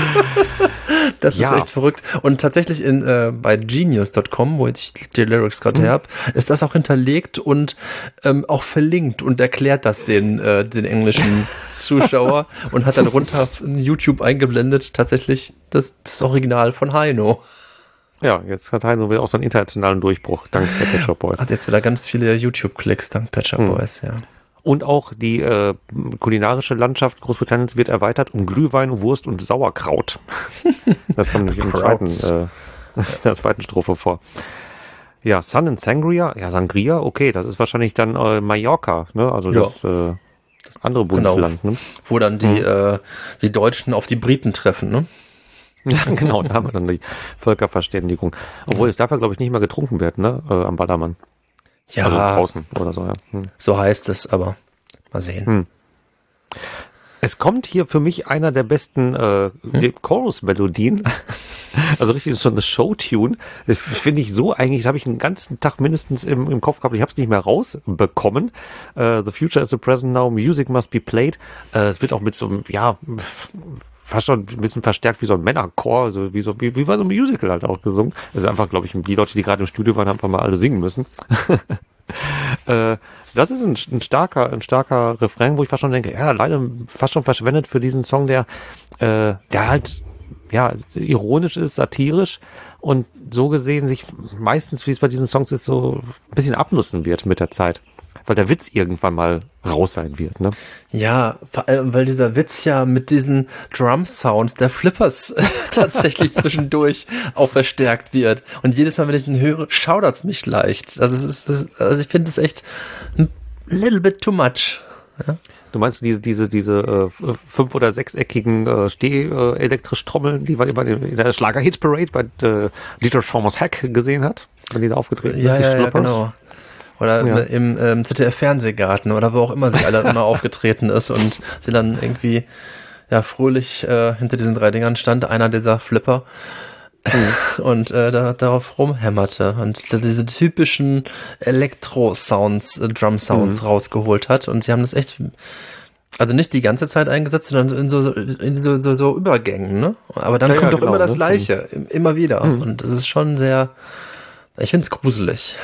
Das ist echt verrückt. Und tatsächlich bei Genius.com, wo ich die Lyrics gerade habe, ist das auch hinterlegt und auch verlinkt und erklärt das den englischen Zuschauer und hat dann runter in YouTube eingeblendet tatsächlich das Original von Heino. Ja, jetzt hat Heino wieder auch so einen internationalen Durchbruch, dank der Pet Shop Boys. Hat jetzt wieder ganz viele YouTube-Klicks, dank Pet Shop Boys, ja. Und auch die kulinarische Landschaft Großbritanniens wird erweitert um Glühwein, Wurst und Sauerkraut. Das kommt nämlich in der zweiten Strophe vor. Ja, Sun and Sangria. Ja, Sangria, okay, das ist wahrscheinlich dann Mallorca, ne? Also das andere Bundesland. Genau. Ne? Wo dann die Deutschen auf die Briten treffen, ne? Ja, genau, da haben wir dann die Völkerverständigung. Obwohl es dafür, glaube ich, nicht mehr getrunken wird, ne? Am Ballermann. Ja, also draußen oder so, ja. So heißt es, aber mal sehen. Es kommt hier für mich einer der besten Chorus-Melodien. Also richtig so eine Show-Tune. Das finde ich so eigentlich, das habe ich den ganzen Tag mindestens im Kopf gehabt. Ich habe es nicht mehr rausbekommen. The future is the present now, music must be played. Es wird auch mit so einem, fast schon ein bisschen verstärkt wie so ein Männerchor, also wie bei so einem Musical halt auch gesungen. Das ist einfach, glaube ich, die Leute, die gerade im Studio waren, haben einfach mal alle singen müssen. Das ist ein starker Refrain, wo ich fast schon denke, ja, leider fast schon verschwendet für diesen Song, der halt ja, ironisch ist, satirisch und so gesehen sich meistens, wie es bei diesen Songs ist, so ein bisschen abnutzen wird mit der Zeit. Weil der Witz irgendwann mal raus sein wird, ne? Ja, vor allem, weil dieser Witz ja mit diesen Drum-Sounds der Flippers tatsächlich zwischendurch auch verstärkt wird. Und jedes Mal, wenn ich ihn höre, schaudert's mich leicht. Also ich finde es echt ein little bit too much. Ja? Du meinst diese 5- oder 6-eckigen Steh-elektrisch Trommeln, die man immer in der Schlager-Hit-Parade bei Dieter Thomas Heck gesehen hat, wenn die da aufgetreten sind, die Ja, genau. Oder im ZDF-Fernsehgarten oder wo auch immer sie alle immer aufgetreten ist und sie dann irgendwie fröhlich hinter diesen 3 Dingern stand, einer dieser Flipper und darauf rumhämmerte und diese typischen Elektro-Sounds, Drum-Sounds rausgeholt hat und sie haben das echt, also nicht die ganze Zeit eingesetzt, sondern in so Übergängen, ne? Aber dann kommt doch immer das Gleiche, immer wieder und das ist schon sehr, ich finde es gruselig.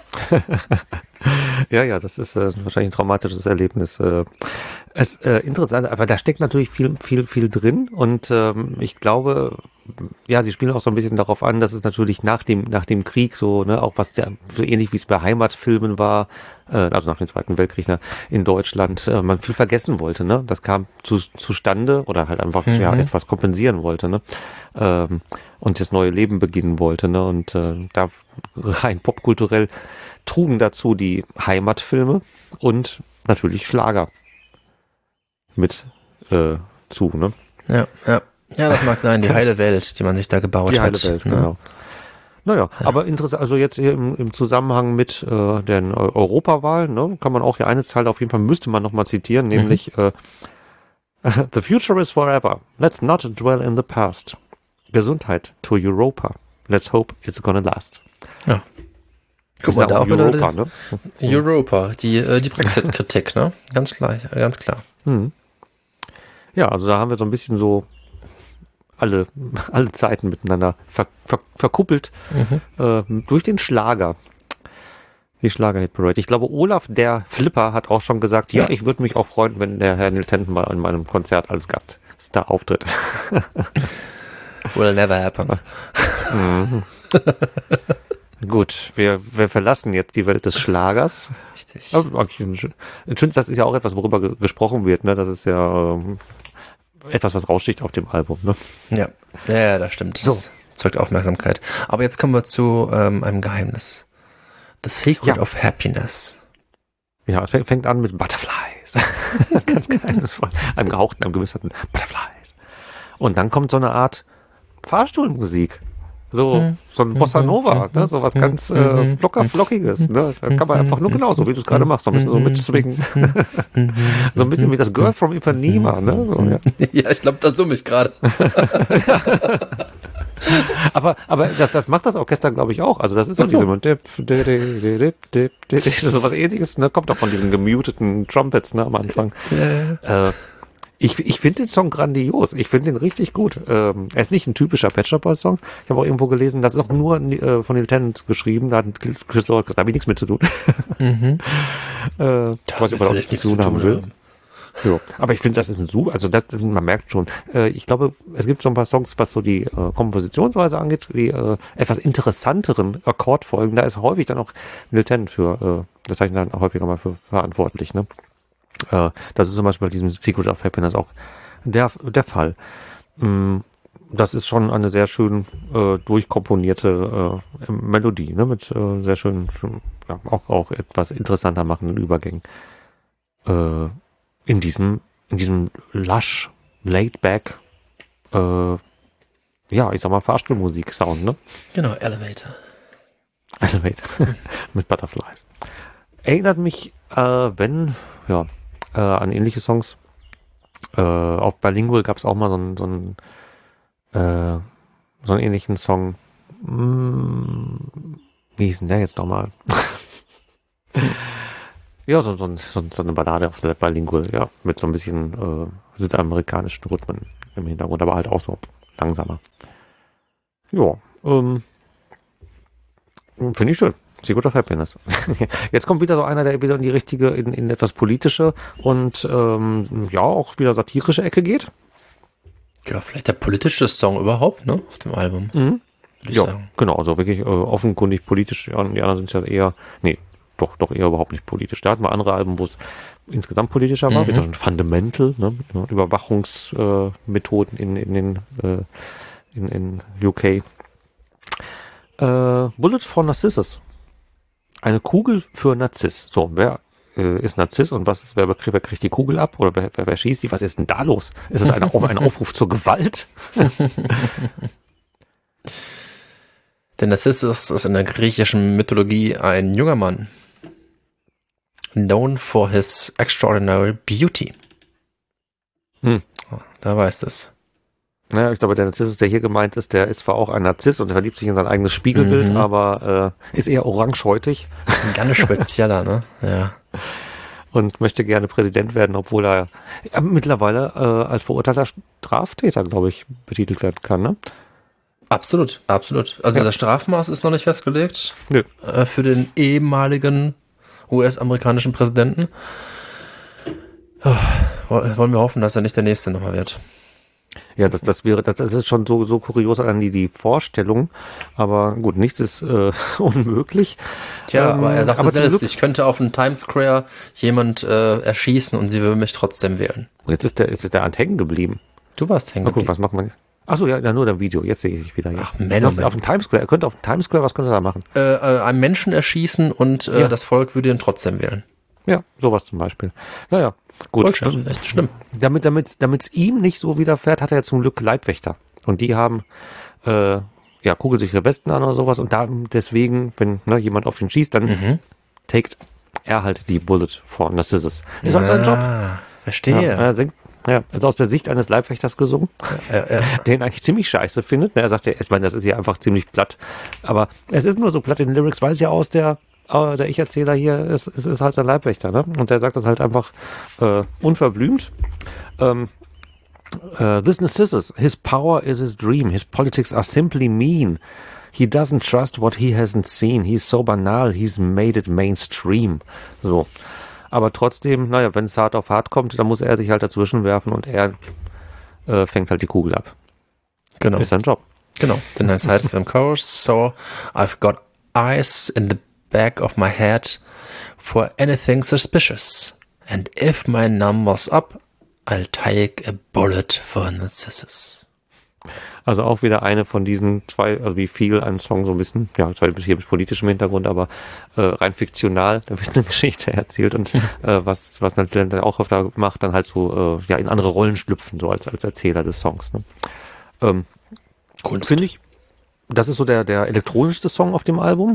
Ja, das ist wahrscheinlich ein traumatisches Erlebnis. Interessant, aber da steckt natürlich viel drin und ich glaube, ja, sie spielen auch so ein bisschen darauf an, dass es natürlich nach dem Krieg so, ne, auch was so ähnlich wie es bei Heimatfilmen war, also nach dem Zweiten Weltkrieg, ne, in Deutschland, man viel vergessen wollte, ne, das kam zustande oder halt einfach etwas kompensieren wollte, ne, und das neue Leben beginnen wollte, ne, und da rein popkulturell trugen dazu die Heimatfilme und natürlich Schlager mit zu, ne? Ja, das mag sein, die heile Welt, die man sich da gebaut hat. Die heile Welt, ne? Genau. Naja, aber interessant, also jetzt hier im Zusammenhang mit den Europawahlen, ne, kann man auch hier eine Zeile auf jeden Fall, müsste man nochmal zitieren, nämlich The future is forever. Let's not dwell in the past. Gesundheit to Europa. Let's hope it's gonna last. Ja. Guck mal, da auch Europa, ne? Europa, die Brexit-Kritik, ne? Ganz klar. Ja, also da haben wir so ein bisschen so alle Zeiten miteinander verkuppelt durch den Schlager. Die Schlager-Hit-Parade. Ich glaube, Olaf, der Flipper, hat auch schon gesagt, ja, ich würde mich auch freuen, wenn der Herr Neil Tennant mal an meinem Konzert als Gaststar auftritt. Will never happen. Gut, wir verlassen jetzt die Welt des Schlagers. Richtig. Schön, das ist ja auch etwas, worüber gesprochen wird, ne? Das ist ja etwas, was raussticht auf dem Album, ne? Ja, das stimmt. Das zeugt Aufmerksamkeit. Aber jetzt kommen wir zu einem Geheimnis. The Secret of Happiness. Ja, es fängt an mit Butterflies. Ganz geheimnisvoll. Einem gehauchten, einem gewisserten Butterflies. Und dann kommt so eine Art Fahrstuhlmusik. So ein Bossa Nova, ne? So was ganz locker Flockiges, ne? Da kann man einfach nur genauso, wie du es gerade machst, so ein bisschen so mit Swing. So ein bisschen wie das Girl from Ipanema, ne? So, ja. Ja, ich glaube, das summe ich gerade. Aber das macht das Orchester, glaube ich, auch. Also das ist das diese so was Ähnliches, ne? Kommt auch von diesen gemuteten Trumpets, ne, am Anfang. Ich finde den Song grandios. Ich finde den richtig gut. Er ist nicht ein typischer Pet Shop Boys Song. Ich habe auch irgendwo gelesen, das ist auch nur von Neil Tennant geschrieben. Da hat Chris Lord gesagt, da habe ich nichts mit zu tun. Ich weiß nicht, ob er nichts zu tun haben will. Ja, aber ich finde, das ist ein super, also man merkt schon, ich glaube, es gibt so ein paar Songs, was so die Kompositionsweise angeht, die etwas interessanteren Akkordfolgen, da ist häufig dann auch Neil Tennant für, das zeichnet dann auch häufiger mal für verantwortlich, ne? Das ist zum Beispiel bei diesem Secret of Happiness auch der Fall. Das ist schon eine sehr schön durchkomponierte Melodie, ne? Mit sehr schönen, ja, auch etwas interessanter machenden Übergängen. In diesem lush, laid back, ja, ich sag mal Fahrstuhlmusik-Sound, ne? Genau, Elevator. Mit Butterflies. Erinnert mich, an ähnliche Songs. Auf Bilingual gab es auch mal so einen ähnlichen Song. Wie hieß denn der jetzt nochmal? Ja, so eine Ballade auf der Bilingual, ja, mit so ein bisschen südamerikanischen Rhythmen im Hintergrund, aber halt auch so langsamer. Ja, finde ich schön. Secret of Happiness. Jetzt kommt wieder so einer, der wieder in die richtige, in etwas politische und ja, auch wieder satirische Ecke geht. Ja, vielleicht der politischste Song überhaupt, ne? Auf dem Album. Mhm. Würde ich Ja, sagen. genau, also wirklich offenkundig politisch. Ja, und die anderen sind ja eher, nee, doch eher überhaupt nicht politisch. Da hatten wir andere Alben, wo es insgesamt politischer war, wie zum Beispiel Fundamental, ne? Überwachungsmethoden in UK. Bullet for Narcissus. Eine Kugel für Narziss. So, wer ist Narziss und wer kriegt die Kugel ab? Oder wer schießt die? Was ist denn da los? Ist das ein Aufruf zur Gewalt? Der Narcissus ist in der griechischen Mythologie ein junger Mann. Known for his extraordinary beauty. Da weißt es. Naja, ich glaube, der Narziss, der hier gemeint ist, der ist zwar auch ein Narziss und der verliebt sich in sein eigenes Spiegelbild, aber ist eher orangehäutig. Ein ganz spezieller, ne? Ja. Und möchte gerne Präsident werden, obwohl er mittlerweile als verurteilter Straftäter, glaube ich, betitelt werden kann, ne? Absolut. Also das Strafmaß ist noch nicht festgelegt. Nö. Für den ehemaligen US-amerikanischen Präsidenten. Wollen wir hoffen, dass er nicht der Nächste nochmal wird. Ja, das ist schon so kurios an die Vorstellung, aber gut, nichts ist unmöglich. Tja, aber er sagte aber selbst, ich könnte auf dem Times Square jemand erschießen und sie würden mich trotzdem wählen. Jetzt ist der Hand hängen geblieben. Du warst hängen Guck, geblieben. was machen wir jetzt? Achso, ja, nur der Video. Jetzt sehe ich dich wieder. Ja. Ach, Menno. Auf dem Times Square. Er könnte auf dem Times Square, was könnte er da machen? Einen Menschen erschießen und das Volk würde ihn trotzdem wählen. Ja, sowas zum Beispiel. Naja, gut. Voll echt schlimm. Damit's ihm nicht so widerfährt, hat er zum Glück Leibwächter. Und die haben kugelsichere Westen an oder sowas. Und deswegen, wenn jemand auf ihn schießt, dann taked er halt die Bullet for Narcissus. Ist halt sein Job. Verstehe. Ja, er singt. Ja, also aus der Sicht eines Leibwächters gesungen, der ihn eigentlich ziemlich scheiße findet. Er sagt, ich meine, das ist ja einfach ziemlich platt. Aber es ist nur so platt in den Lyrics, weil es ja aus der Ich-Erzähler hier ist, es ist halt sein Leibwächter, ne? Und der sagt das halt einfach unverblümt. This Narcissus, his power is his dream. His politics are simply mean. He doesn't trust what he hasn't seen. He's so banal, he's made it mainstream. So. Aber trotzdem, wenn es hart auf hart kommt, dann muss er sich halt dazwischen werfen und er fängt halt die Kugel ab. Genau. Ist sein Job. Genau. Then I said it in chorus, so I've got eyes in the back of my head for anything suspicious. And if my number's up, I'll take a bullet for Narcissus. Also auch wieder eine von diesen zwei, also wie viel ein Song so ein bisschen, hier mit politischem Hintergrund, aber rein fiktional, da wird eine Geschichte erzählt und was natürlich dann auch öfter macht, dann halt so in andere Rollen schlüpfen, so als Erzähler des Songs. Ne? Finde ich, das ist so der elektronischste Song auf dem Album.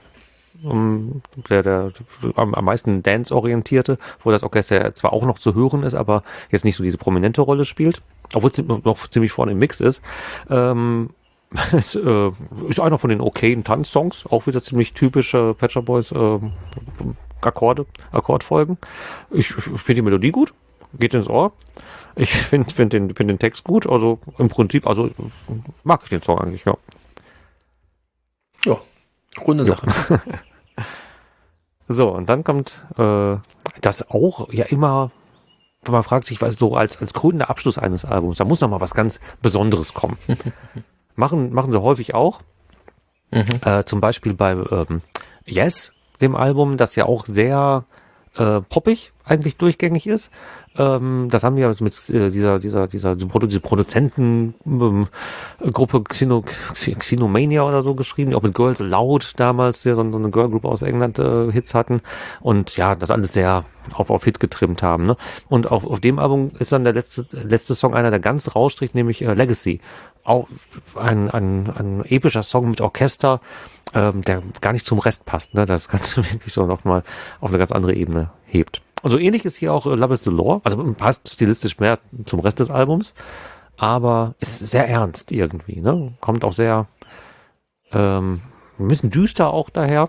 Der am meisten Dance-orientierte, wo das Orchester zwar auch noch zu hören ist, aber jetzt nicht so diese prominente Rolle spielt, obwohl es noch ziemlich vorne im Mix ist. Es ist einer von den okayen Tanzsongs, auch wieder ziemlich typische Pet Shop Boys Akkordfolgen. Ich finde die Melodie gut, geht ins Ohr. Ich finde den Text gut, also im Prinzip, mag ich den Song eigentlich, ja. Ja, runde Sache. So, und dann kommt das auch immer, man fragt sich, was so als krönender Abschluss eines Albums, da muss noch mal was ganz Besonderes kommen. Machen sie häufig auch. Zum Beispiel bei Yes, dem Album, das ja auch sehr poppig eigentlich durchgängig ist. Das haben wir mit diese Produzentengruppe Xenomania oder so geschrieben, die auch mit Girls Aloud damals so eine Girlgroup aus England Hits hatten und ja, das alles sehr auf Hit getrimmt haben. Ne? Und auf dem Album ist dann der letzte Song einer, der ganz rausstricht, nämlich Legacy. Auch ein epischer Song mit Orchester, der gar nicht zum Rest passt, ne? Das Ganze wirklich so nochmal auf eine ganz andere Ebene hebt. Und so ähnlich ist hier auch Love is the Law, also passt stilistisch mehr zum Rest des Albums, aber ist sehr ernst irgendwie, ne? Kommt auch sehr ein bisschen düster auch daher.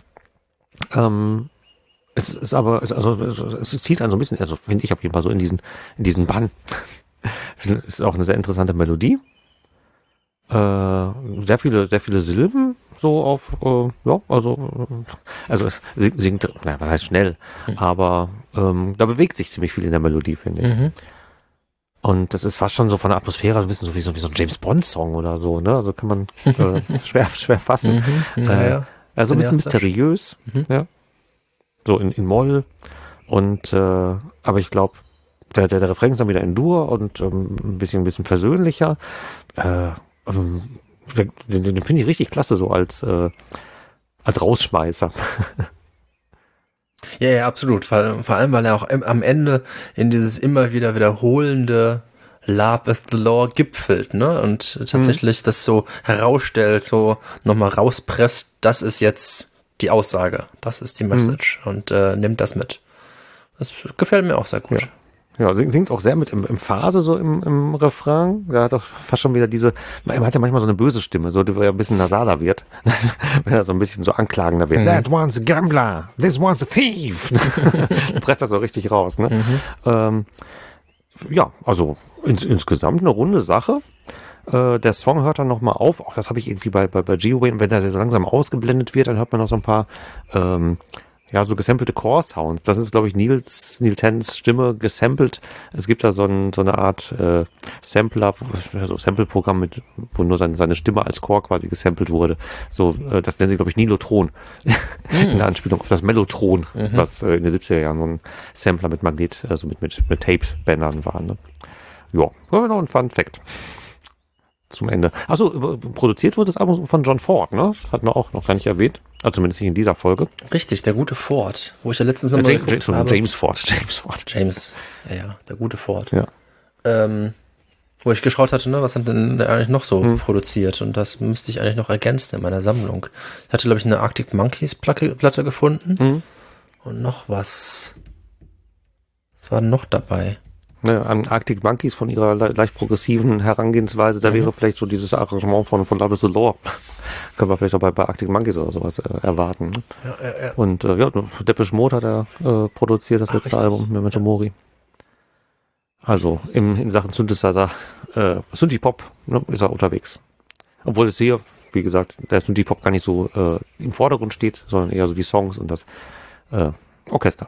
Es zieht einen so ein bisschen, also finde ich auf jeden Fall so in diesen Bann. Es ist auch eine sehr interessante Melodie. Sehr viele Silben so auf, es singt, was heißt schnell, aber da bewegt sich ziemlich viel in der Melodie, finde ich. Und das ist fast schon so von der Atmosphäre ein bisschen so wie so ein James-Bond-Song oder so, ne? Also kann man schwer fassen. Also ein bisschen mysteriös, ja. So in Moll. Und aber ich glaube, der Refrain ist dann wieder in Dur und ein bisschen versöhnlicher. Den finde ich richtig klasse, so als Rausschmeißer. Ja, absolut. Vor allem, weil er auch am Ende in dieses immer wieder wiederholende Love is the Law gipfelt, ne? Und tatsächlich das so herausstellt, so nochmal rauspresst, das ist jetzt die Aussage, das ist die Message und nimmt das mit. Das gefällt mir auch sehr gut. Ja, singt auch sehr mit Emphase so im Refrain. Da hat auch fast schon wieder man hat ja manchmal so eine böse Stimme, so, die ja ein bisschen nasaler wird. Wenn er so ein bisschen so anklagender wird. That one's a gambler, this one's a thief. Du presst das so richtig raus, ne? Ja, also insgesamt eine runde Sache. Der Song hört dann nochmal auf. Auch das habe ich irgendwie bei G-Wayne, wenn der so langsam ausgeblendet wird, dann hört man noch so ein paar so gesampelte Core-Sounds. Das ist, glaube ich, Neil Tennants Stimme gesampelt. Es gibt da so eine Art Sampler, so Sample-Programm, wo nur seine Stimme als Core quasi gesampelt wurde. So, das nennen sie, glaube ich, Nilotron. In der Anspielung auf das Mellotron, was in den 70er Jahren so ein Sampler mit Magnet, also mit Tape-Bändern war. Ne? Ja, noch ein Fun-Fact. Zum Ende. Achso, produziert wurde das Album von John Ford, ne? Hatten wir auch noch gar nicht erwähnt. Also zumindest nicht in dieser Folge. Richtig, der gute Ford. Wo ich ja letztens noch mal James Ford. Der gute Ford. Ja. Wo ich geschaut hatte, ne, was hat denn der eigentlich noch so produziert? Und das müsste ich eigentlich noch ergänzen in meiner Sammlung. Ich hatte, glaube ich, eine Arctic Monkeys Platte gefunden. Und noch was. Was war denn noch dabei? An Arctic Monkeys von ihrer leicht progressiven Herangehensweise, da wäre vielleicht so dieses Arrangement von Love is the Law. Können wir vielleicht auch bei Arctic Monkeys oder sowas erwarten. Ne? Ja. Und Depeche Mode hat er produziert, das letzte Album, Memento Mori. Also in Sachen Synthesizer, Synthie-Pop, ne, ist er unterwegs. Obwohl es hier, wie gesagt, der Synthie-Pop gar nicht so im Vordergrund steht, sondern eher so die Songs und das Orchester.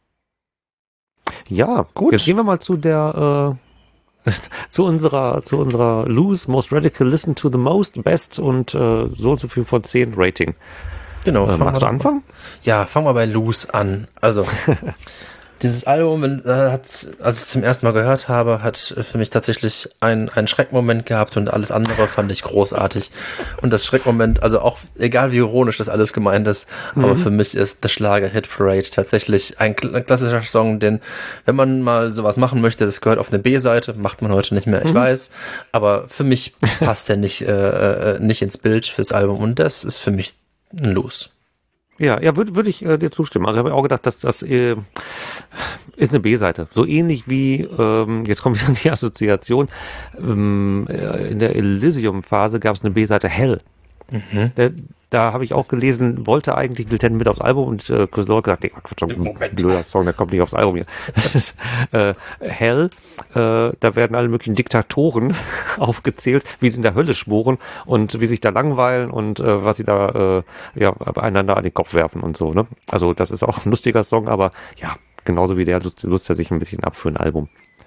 Ja, gut. Jetzt gehen wir mal zu der zu unserer Loose, Most Radical, Listen to the Most, Best und so und so viel von 10 Rating. Genau. Magst du anfangen? Ja, fangen wir bei Loose an. Also, dieses Album, als ich es zum ersten Mal gehört habe, hat für mich tatsächlich einen Schreckmoment gehabt und alles andere fand ich großartig. Und das Schreckmoment, also auch, egal wie ironisch das alles gemeint ist, aber für mich ist The Schlager Hit Parade tatsächlich ein klassischer Song, den, wenn man mal sowas machen möchte, das gehört auf eine B-Seite, macht man heute nicht mehr, ich weiß, aber für mich passt der nicht ins Bild fürs Album und das ist für mich ein Los. Ja, würde ich dir zustimmen. Also ich habe auch gedacht, dass das ist eine B-Seite. So ähnlich wie, jetzt kommt wieder die Assoziation, in der Elysium-Phase gab es eine B-Seite Hell. Da habe ich auch gelesen, wollte eigentlich Neil Tennant mit aufs Album und Chris Lord gesagt, Quatsch, ein blöder Song, der kommt nicht aufs Album hier. Das ist Hell, da werden alle möglichen Diktatoren aufgezählt, wie sie in der Hölle schmoren und wie sich da langweilen und was sie da einander an den Kopf werfen und so. Ne? Also das ist auch ein lustiger Song, aber ja, genauso wie der lust er sich ein bisschen ab für ein Album.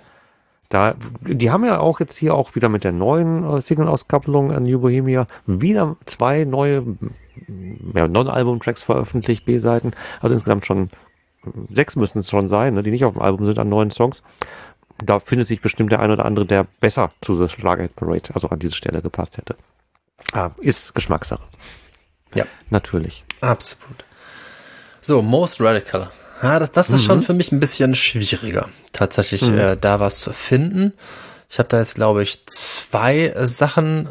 Die haben ja auch jetzt hier auch wieder mit der neuen Single-Auskopplung an New Bohemia wieder 2 neue Non-Album-Tracks veröffentlicht, B-Seiten. Also insgesamt schon 6 müssen es schon sein, ne, die nicht auf dem Album sind an neuen Songs. Da findet sich bestimmt der ein oder andere, der besser zu The Schlager Hit Parade, also an diese Stelle gepasst hätte. Ist Geschmackssache. Ja. Natürlich. Absolut. So, Most Radical. Ja, das ist schon für mich ein bisschen schwieriger, tatsächlich da was zu finden. Ich habe da jetzt, glaube ich, 2 Sachen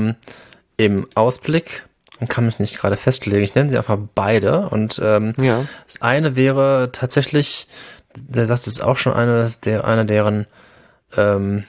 im Ausblick und kann mich nicht gerade festlegen. Ich nenne sie einfach beide. Und das eine wäre tatsächlich, der sagt, das ist auch schon einer deren am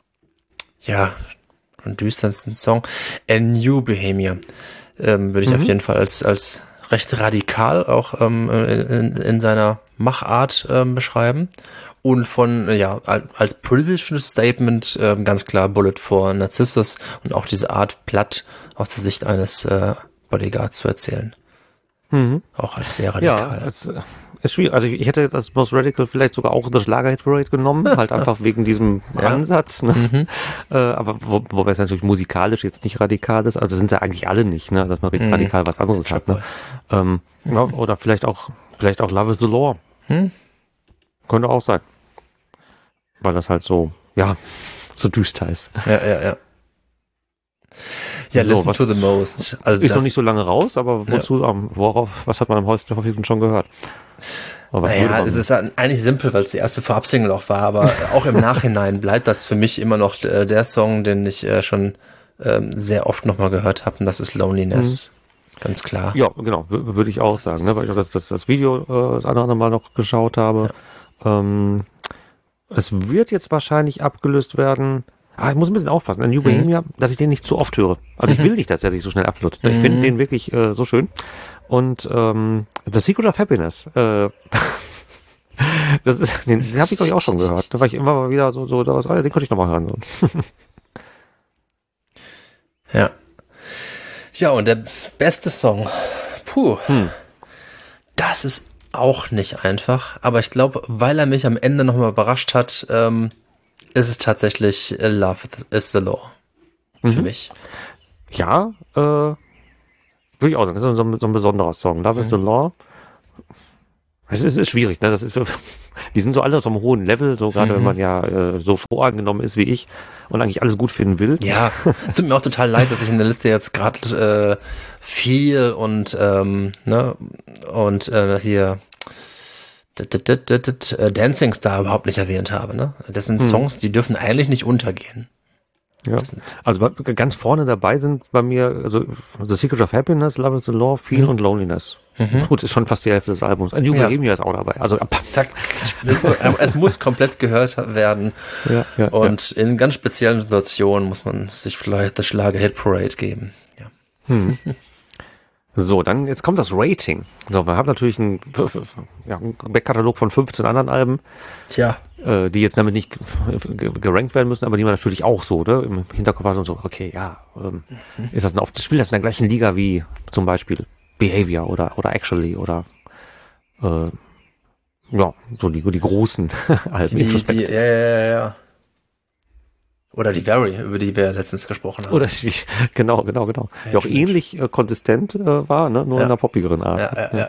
düstersten Song, A New Bohemia. Würde ich auf jeden Fall als recht radikal auch in seiner Machart beschreiben und als politisches Statement ganz klar Bullet for Narcissus und auch diese Art platt aus der Sicht eines Bodyguards zu erzählen. Auch als sehr Ja, radikal. es ist schwierig. Also ich hätte das Most Radical vielleicht sogar auch The Schlager-Hit Parade genommen, halt einfach wegen diesem Ansatz. Ne? Aber wobei es natürlich musikalisch jetzt nicht radikal ist. Also sind sie eigentlich alle nicht, ne? Dass man radikal was anderes hat. Ne? Ja, oder vielleicht auch Love is the Law. Könnte auch sein. Weil das halt so, ja, so düster ist. Ja. Ja, So, Listen to the Most. Also ist noch nicht so lange raus, aber was hat man am häufigsten schon gehört? Naja, es ist eigentlich simpel, weil es die erste Vorabsingle auch war, aber auch im Nachhinein bleibt das für mich immer noch der Song, den ich schon sehr oft nochmal gehört habe, und das ist Loneliness. Ganz klar. Ja, genau, würde ich auch sagen, ne? Weil ich auch das Video das eine oder andere Mal noch geschaut habe. Ja. Es wird jetzt wahrscheinlich abgelöst werden. Ich muss ein bisschen aufpassen, an New Bohemia, dass ich den nicht zu oft höre. Also ich will nicht, dass er sich so schnell abnutzt. Ich finde den wirklich so schön. Und The Secret of Happiness, den habe ich, glaube ich, auch schon gehört. Da war ich immer mal wieder so den konnte ich nochmal hören. So. Ja. Ja, und der beste Song, das ist auch nicht einfach, aber ich glaube, weil er mich am Ende nochmal überrascht hat, ist es tatsächlich Love is the Law für mich. Ja, würde ich auch sagen, das ist so ein besonderer Song. Love is the Law. Es ist schwierig, ne? Die sind so alle auf einem hohen Level, so gerade wenn man ja so vorangenommen ist wie ich und eigentlich alles gut finden will. Ja, es tut mir auch total leid, dass ich in der Liste jetzt gerade viel und hier Dancing Star überhaupt nicht erwähnt habe. Ne? Das sind Songs, die dürfen eigentlich nicht untergehen. Ja. Also ganz vorne dabei sind bei mir also The Secret of Happiness, Love is the Law, Feel und Loneliness. Gut, ist schon fast die Hälfte des Albums. New Bohemia ist auch dabei. Also es muss komplett gehört werden. Ja, und in ganz speziellen Situationen muss man sich vielleicht das Schlager-Hit Parade geben. Ja. So, dann jetzt kommt das Rating. So, wir haben natürlich einen Backkatalog von 15 anderen Alben. Tja. Die jetzt damit nicht gerankt werden müssen, aber die man natürlich auch so, ne, im Hinterkopf hat und so, okay, ja, ist das spielt das in der gleichen Liga wie zum Beispiel Behavior oder Actually oder so die großen Alben, Introspective. Ja. Oder die Very, über die wir letztens gesprochen haben. Oder genau. Die auch ähnlich konsistent war, ne, nur in einer poppigeren Art.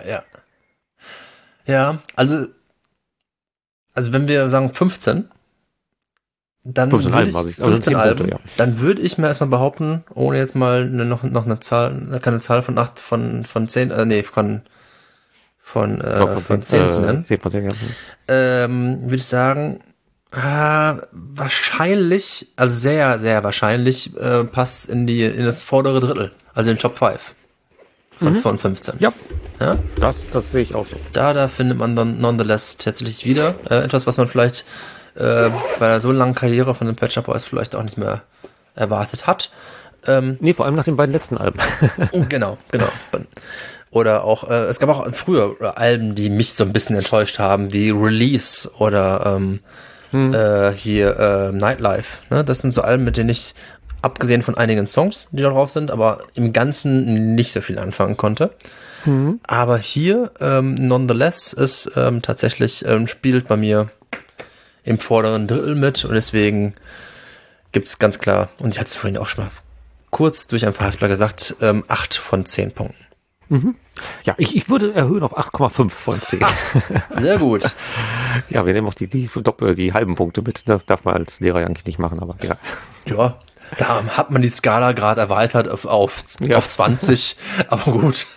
Ja, also wenn wir sagen 15, dann 15 würde Alben, ich, 15 Alben, Punkte, ja. Dann würde ich mir erstmal behaupten, ohne jetzt mal noch eine Zahl, keine Zahl von 8, von 10, von 10 zu nennen, 10 von 10, ja. würde ich sagen, wahrscheinlich, also sehr, sehr wahrscheinlich, passt in das vordere Drittel, also in den Top 5 von 15. Ja. Das sehe ich auch so. Da findet man dann nonetheless tatsächlich wieder etwas, was man vielleicht bei einer so langen Karriere von den Pet Shop Boys vielleicht auch nicht mehr erwartet hat. Nee, vor allem nach den beiden letzten Alben. Genau. Oder auch, es gab auch früher Alben, die mich so ein bisschen enttäuscht haben, wie Release oder Nightlife. Ne? Das sind so Alben, mit denen ich, abgesehen von einigen Songs, die da drauf sind, aber im Ganzen nicht so viel anfangen konnte. Aber hier, nonetheless, ist tatsächlich, spielt bei mir im vorderen Drittel mit und deswegen gibt's ganz klar, und ich hatte es vorhin auch schon mal kurz durch ein Verhaspler gesagt, 8 von 10 Punkten. Ja, ich würde erhöhen auf 8,5 von 10. Sehr gut. Ja, wir nehmen auch die halben Punkte mit. Ne? Darf man als Lehrer ja eigentlich nicht machen, aber ja. Ja, da hat man die Skala gerade erweitert auf 20, aber gut.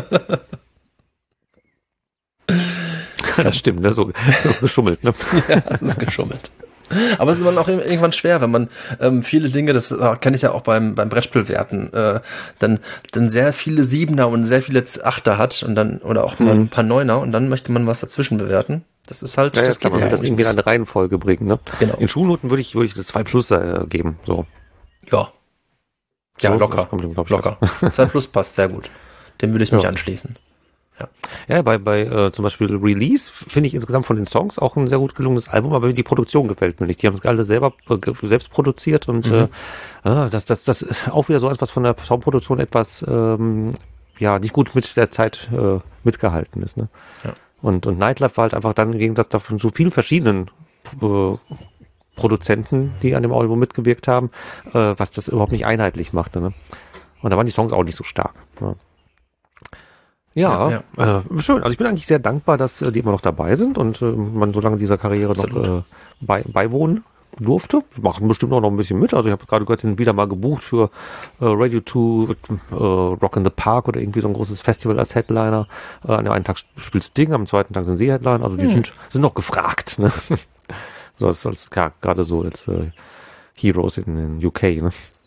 Das stimmt, ne? So geschummelt. Ne? Ja, es ist geschummelt. Aber es ist dann auch irgendwann schwer, wenn man viele Dinge, das kenne ich ja auch beim Brettspielwerten, dann sehr viele Siebener und sehr viele Achter hat und dann oder auch mal ein paar Neuner und dann möchte man was dazwischen bewerten. Das ist halt, das kann man das irgendwie in eine Reihenfolge bringen. Ne? Genau. In Schulnoten würde ich eine 2 Plus geben. So. Ja, So, locker. Locker. 2 Plus passt sehr gut. Dem würde ich mich anschließen. Ja, bei zum Beispiel Release finde ich insgesamt von den Songs auch ein sehr gut gelungenes Album, aber die Produktion gefällt mir nicht. Die haben es alle selbst produziert und das ist auch wieder so etwas von der Soundproduktion etwas nicht gut mit der Zeit mitgehalten ist. Ne? Ja. Und Nightlife war halt einfach dann im Gegensatz davon so vielen verschiedenen Produzenten, die an dem Album mitgewirkt haben, was das überhaupt nicht einheitlich machte. Ne? Und da waren die Songs auch nicht so stark. Ne? Ja, schön. Also ich bin eigentlich sehr dankbar, dass die immer noch dabei sind und man so lange dieser Karriere noch beiwohnen durfte. Machen bestimmt auch noch ein bisschen mit. Also ich habe gerade gehört, sie sind wieder mal gebucht für Radio 2, Rock in the Park oder irgendwie so ein großes Festival als Headliner. An dem einen Tag spielt Sting, am zweiten Tag sind sie Headliner. Also die sind noch gefragt. Ne? So als gerade so als Heroes in den UK. Ne?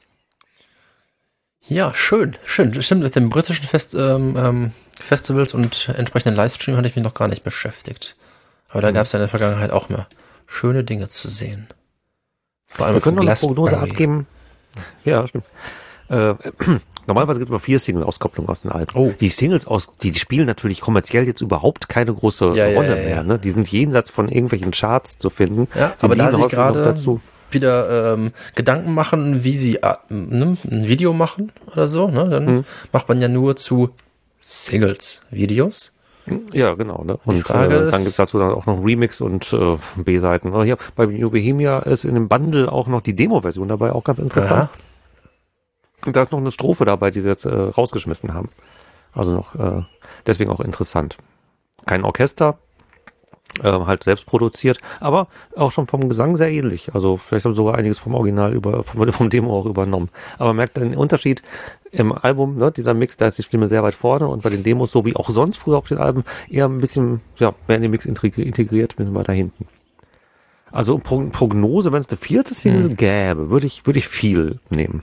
Ja, schön. Stimmt, mit den britischen Festivals und entsprechenden Livestream hatte ich mich noch gar nicht beschäftigt. Aber da gab es ja in der Vergangenheit auch mehr schöne Dinge zu sehen. Vor allem wir können noch eine Prognose abgeben. Ja, stimmt. Normalerweise gibt es immer 4 Single-Auskopplungen aus den Alben. Oh. Die Singles die spielen natürlich kommerziell jetzt überhaupt keine große Rolle mehr. Ne? Die sind jenseits von irgendwelchen Charts zu finden. Ja, sie aber da sie gerade dazu wieder Gedanken machen, wie sie ein Video machen oder so, ne? Dann macht man ja nur zu Singles-Videos. Ja, genau. Ne? Und dann gibt es dazu dann auch noch Remix und B-Seiten. Hier bei New Bohemia ist in dem Bundle auch noch die Demo-Version dabei, auch ganz interessant. Und da ist noch eine Strophe dabei, die sie jetzt rausgeschmissen haben. Also noch deswegen auch interessant. Kein Orchester, halt selbst produziert, aber auch schon vom Gesang sehr ähnlich. Also vielleicht haben sie sogar einiges vom Original vom Demo auch übernommen. Aber man merkt den Unterschied im Album, ne, dieser Mix, da ist die Stimme sehr weit vorne und bei den Demos, so wie auch sonst früher auf den Alben, eher ein bisschen mehr in den Mix integriert, ein bisschen weiter hinten. Also Prognose, wenn es eine 4. Single gäbe, würde ich viel nehmen.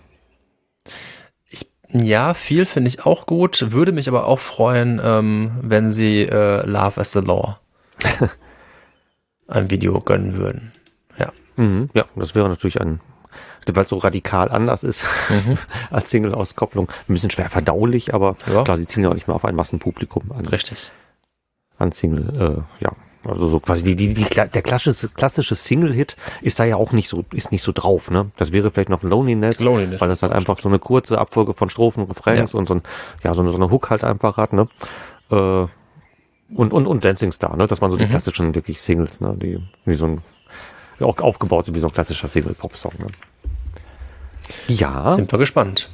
Ja, viel finde ich auch gut, würde mich aber auch freuen, wenn sie Love as the Law ein Video gönnen würden. Ja. Ja, das wäre natürlich weil es so radikal anders ist als Single-Auskopplung. Ein bisschen schwer verdaulich, aber klar, sie zielen ja auch nicht mehr auf ein Massenpublikum an. Richtig. An Single, also so quasi der klassische Single-Hit ist da ja auch nicht so drauf, ne? Das wäre vielleicht noch Loneliness, weil das halt einfach so eine kurze Abfolge von Strophen, Refrains und so eine Hook halt einfach hat, ne? Und Dancing Star, ne? Das waren so die klassischen wirklich Singles, ne? Die wie so auch aufgebaut sind wie so ein klassischer Single-Pop-Song, ne? Ja. Sind wir gespannt.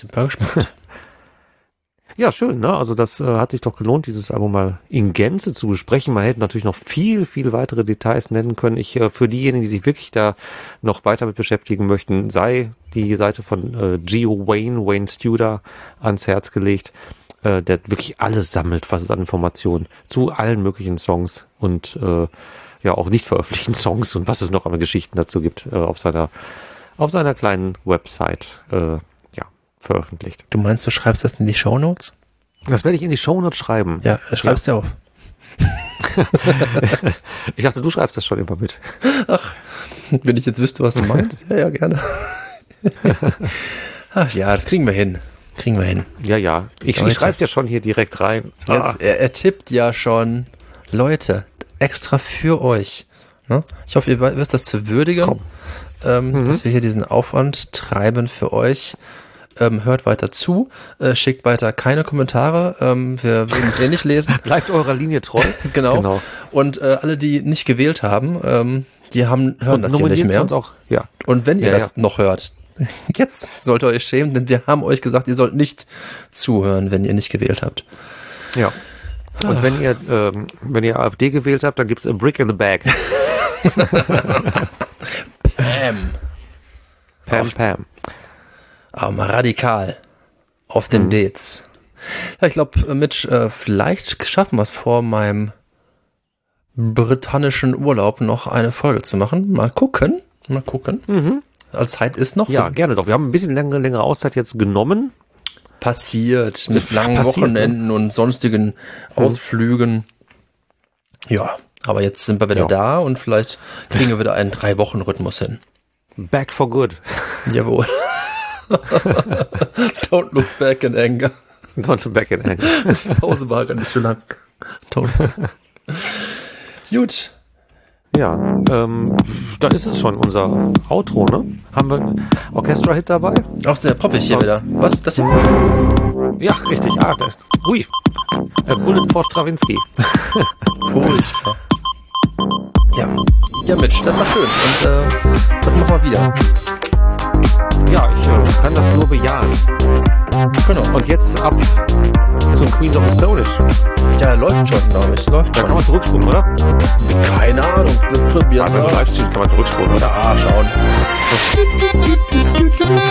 Ja, schön, ne? Also das hat sich doch gelohnt, dieses Album mal in Gänze zu besprechen. Man hätte natürlich noch viel, viel weitere Details nennen können. Für diejenigen, die sich wirklich da noch weiter mit beschäftigen möchten, sei die Seite von Gio Wayne Studer ans Herz gelegt, der wirklich alles sammelt, was es an Informationen zu allen möglichen Songs und auch nicht veröffentlichten Songs und was es noch an Geschichten dazu gibt auf seiner kleinen Website veröffentlicht. Du meinst, du schreibst das in die Shownotes? Das werde ich in die Shownotes schreiben. Ja, schreibst du auf. Ich dachte, du schreibst das schon immer mit. Ach, wenn ich jetzt wüsste, was du meinst, ja, gerne. Ach ja, das kriegen wir hin. Ja. Ich schreibe es ja schon hier direkt rein. Jetzt, er tippt ja schon. Leute, extra für euch. Ne? Ich hoffe, ihr wisst das zu würdigen, dass wir hier diesen Aufwand treiben für euch. Hört weiter zu, schickt weiter keine Kommentare, wir würden es nicht lesen. Bleibt eurer Linie treu. Genau. Und alle, die nicht gewählt haben, die hören das hier nicht mehr. Uns auch, ja. Und wenn ihr das noch hört, jetzt sollt ihr euch schämen, denn wir haben euch gesagt, ihr sollt nicht zuhören, wenn ihr nicht gewählt habt. Ja. Und wenn ihr AfD gewählt habt, dann gibt's a brick in the bag. Pam. Aber mal radikal auf den Dates. Ja, ich glaube, Mitch, vielleicht schaffen wir es vor meinem britannischen Urlaub noch eine Folge zu machen. Mal gucken. Als Zeit ist noch. Ja, gerne doch. Wir haben ein bisschen längere Auszeit jetzt genommen. Passiert. Mit langen Wochenenden und sonstigen Ausflügen. Ja, aber jetzt sind wir wieder da und vielleicht kriegen wir wieder einen 3-Wochen-Rhythmus hin. Back for good. Jawohl. Don't look back in anger. Don't look back in anger. Die Pause war gar nicht so lang. Gut. Ja, da ist es schon, unser Outro, ne? Haben wir einen Orchestra-Hit dabei? Auch sehr poppig hier wieder. Was? Das hier? Ja, richtig. Ui. Bullet for Stravinsky. Furchtbar. Ja, Mitch, das war schön. Und das machen wir wieder. Ja, ich kann das nur bejahen. Genau. Und jetzt ab zum Queens of the Stone Age. Ja, läuft schon, glaube ich. Da kann man zurückspulen, oder? Keine Ahnung. Wir probieren Also Livestream kann man zurückspulen, oder? Ja, schauen.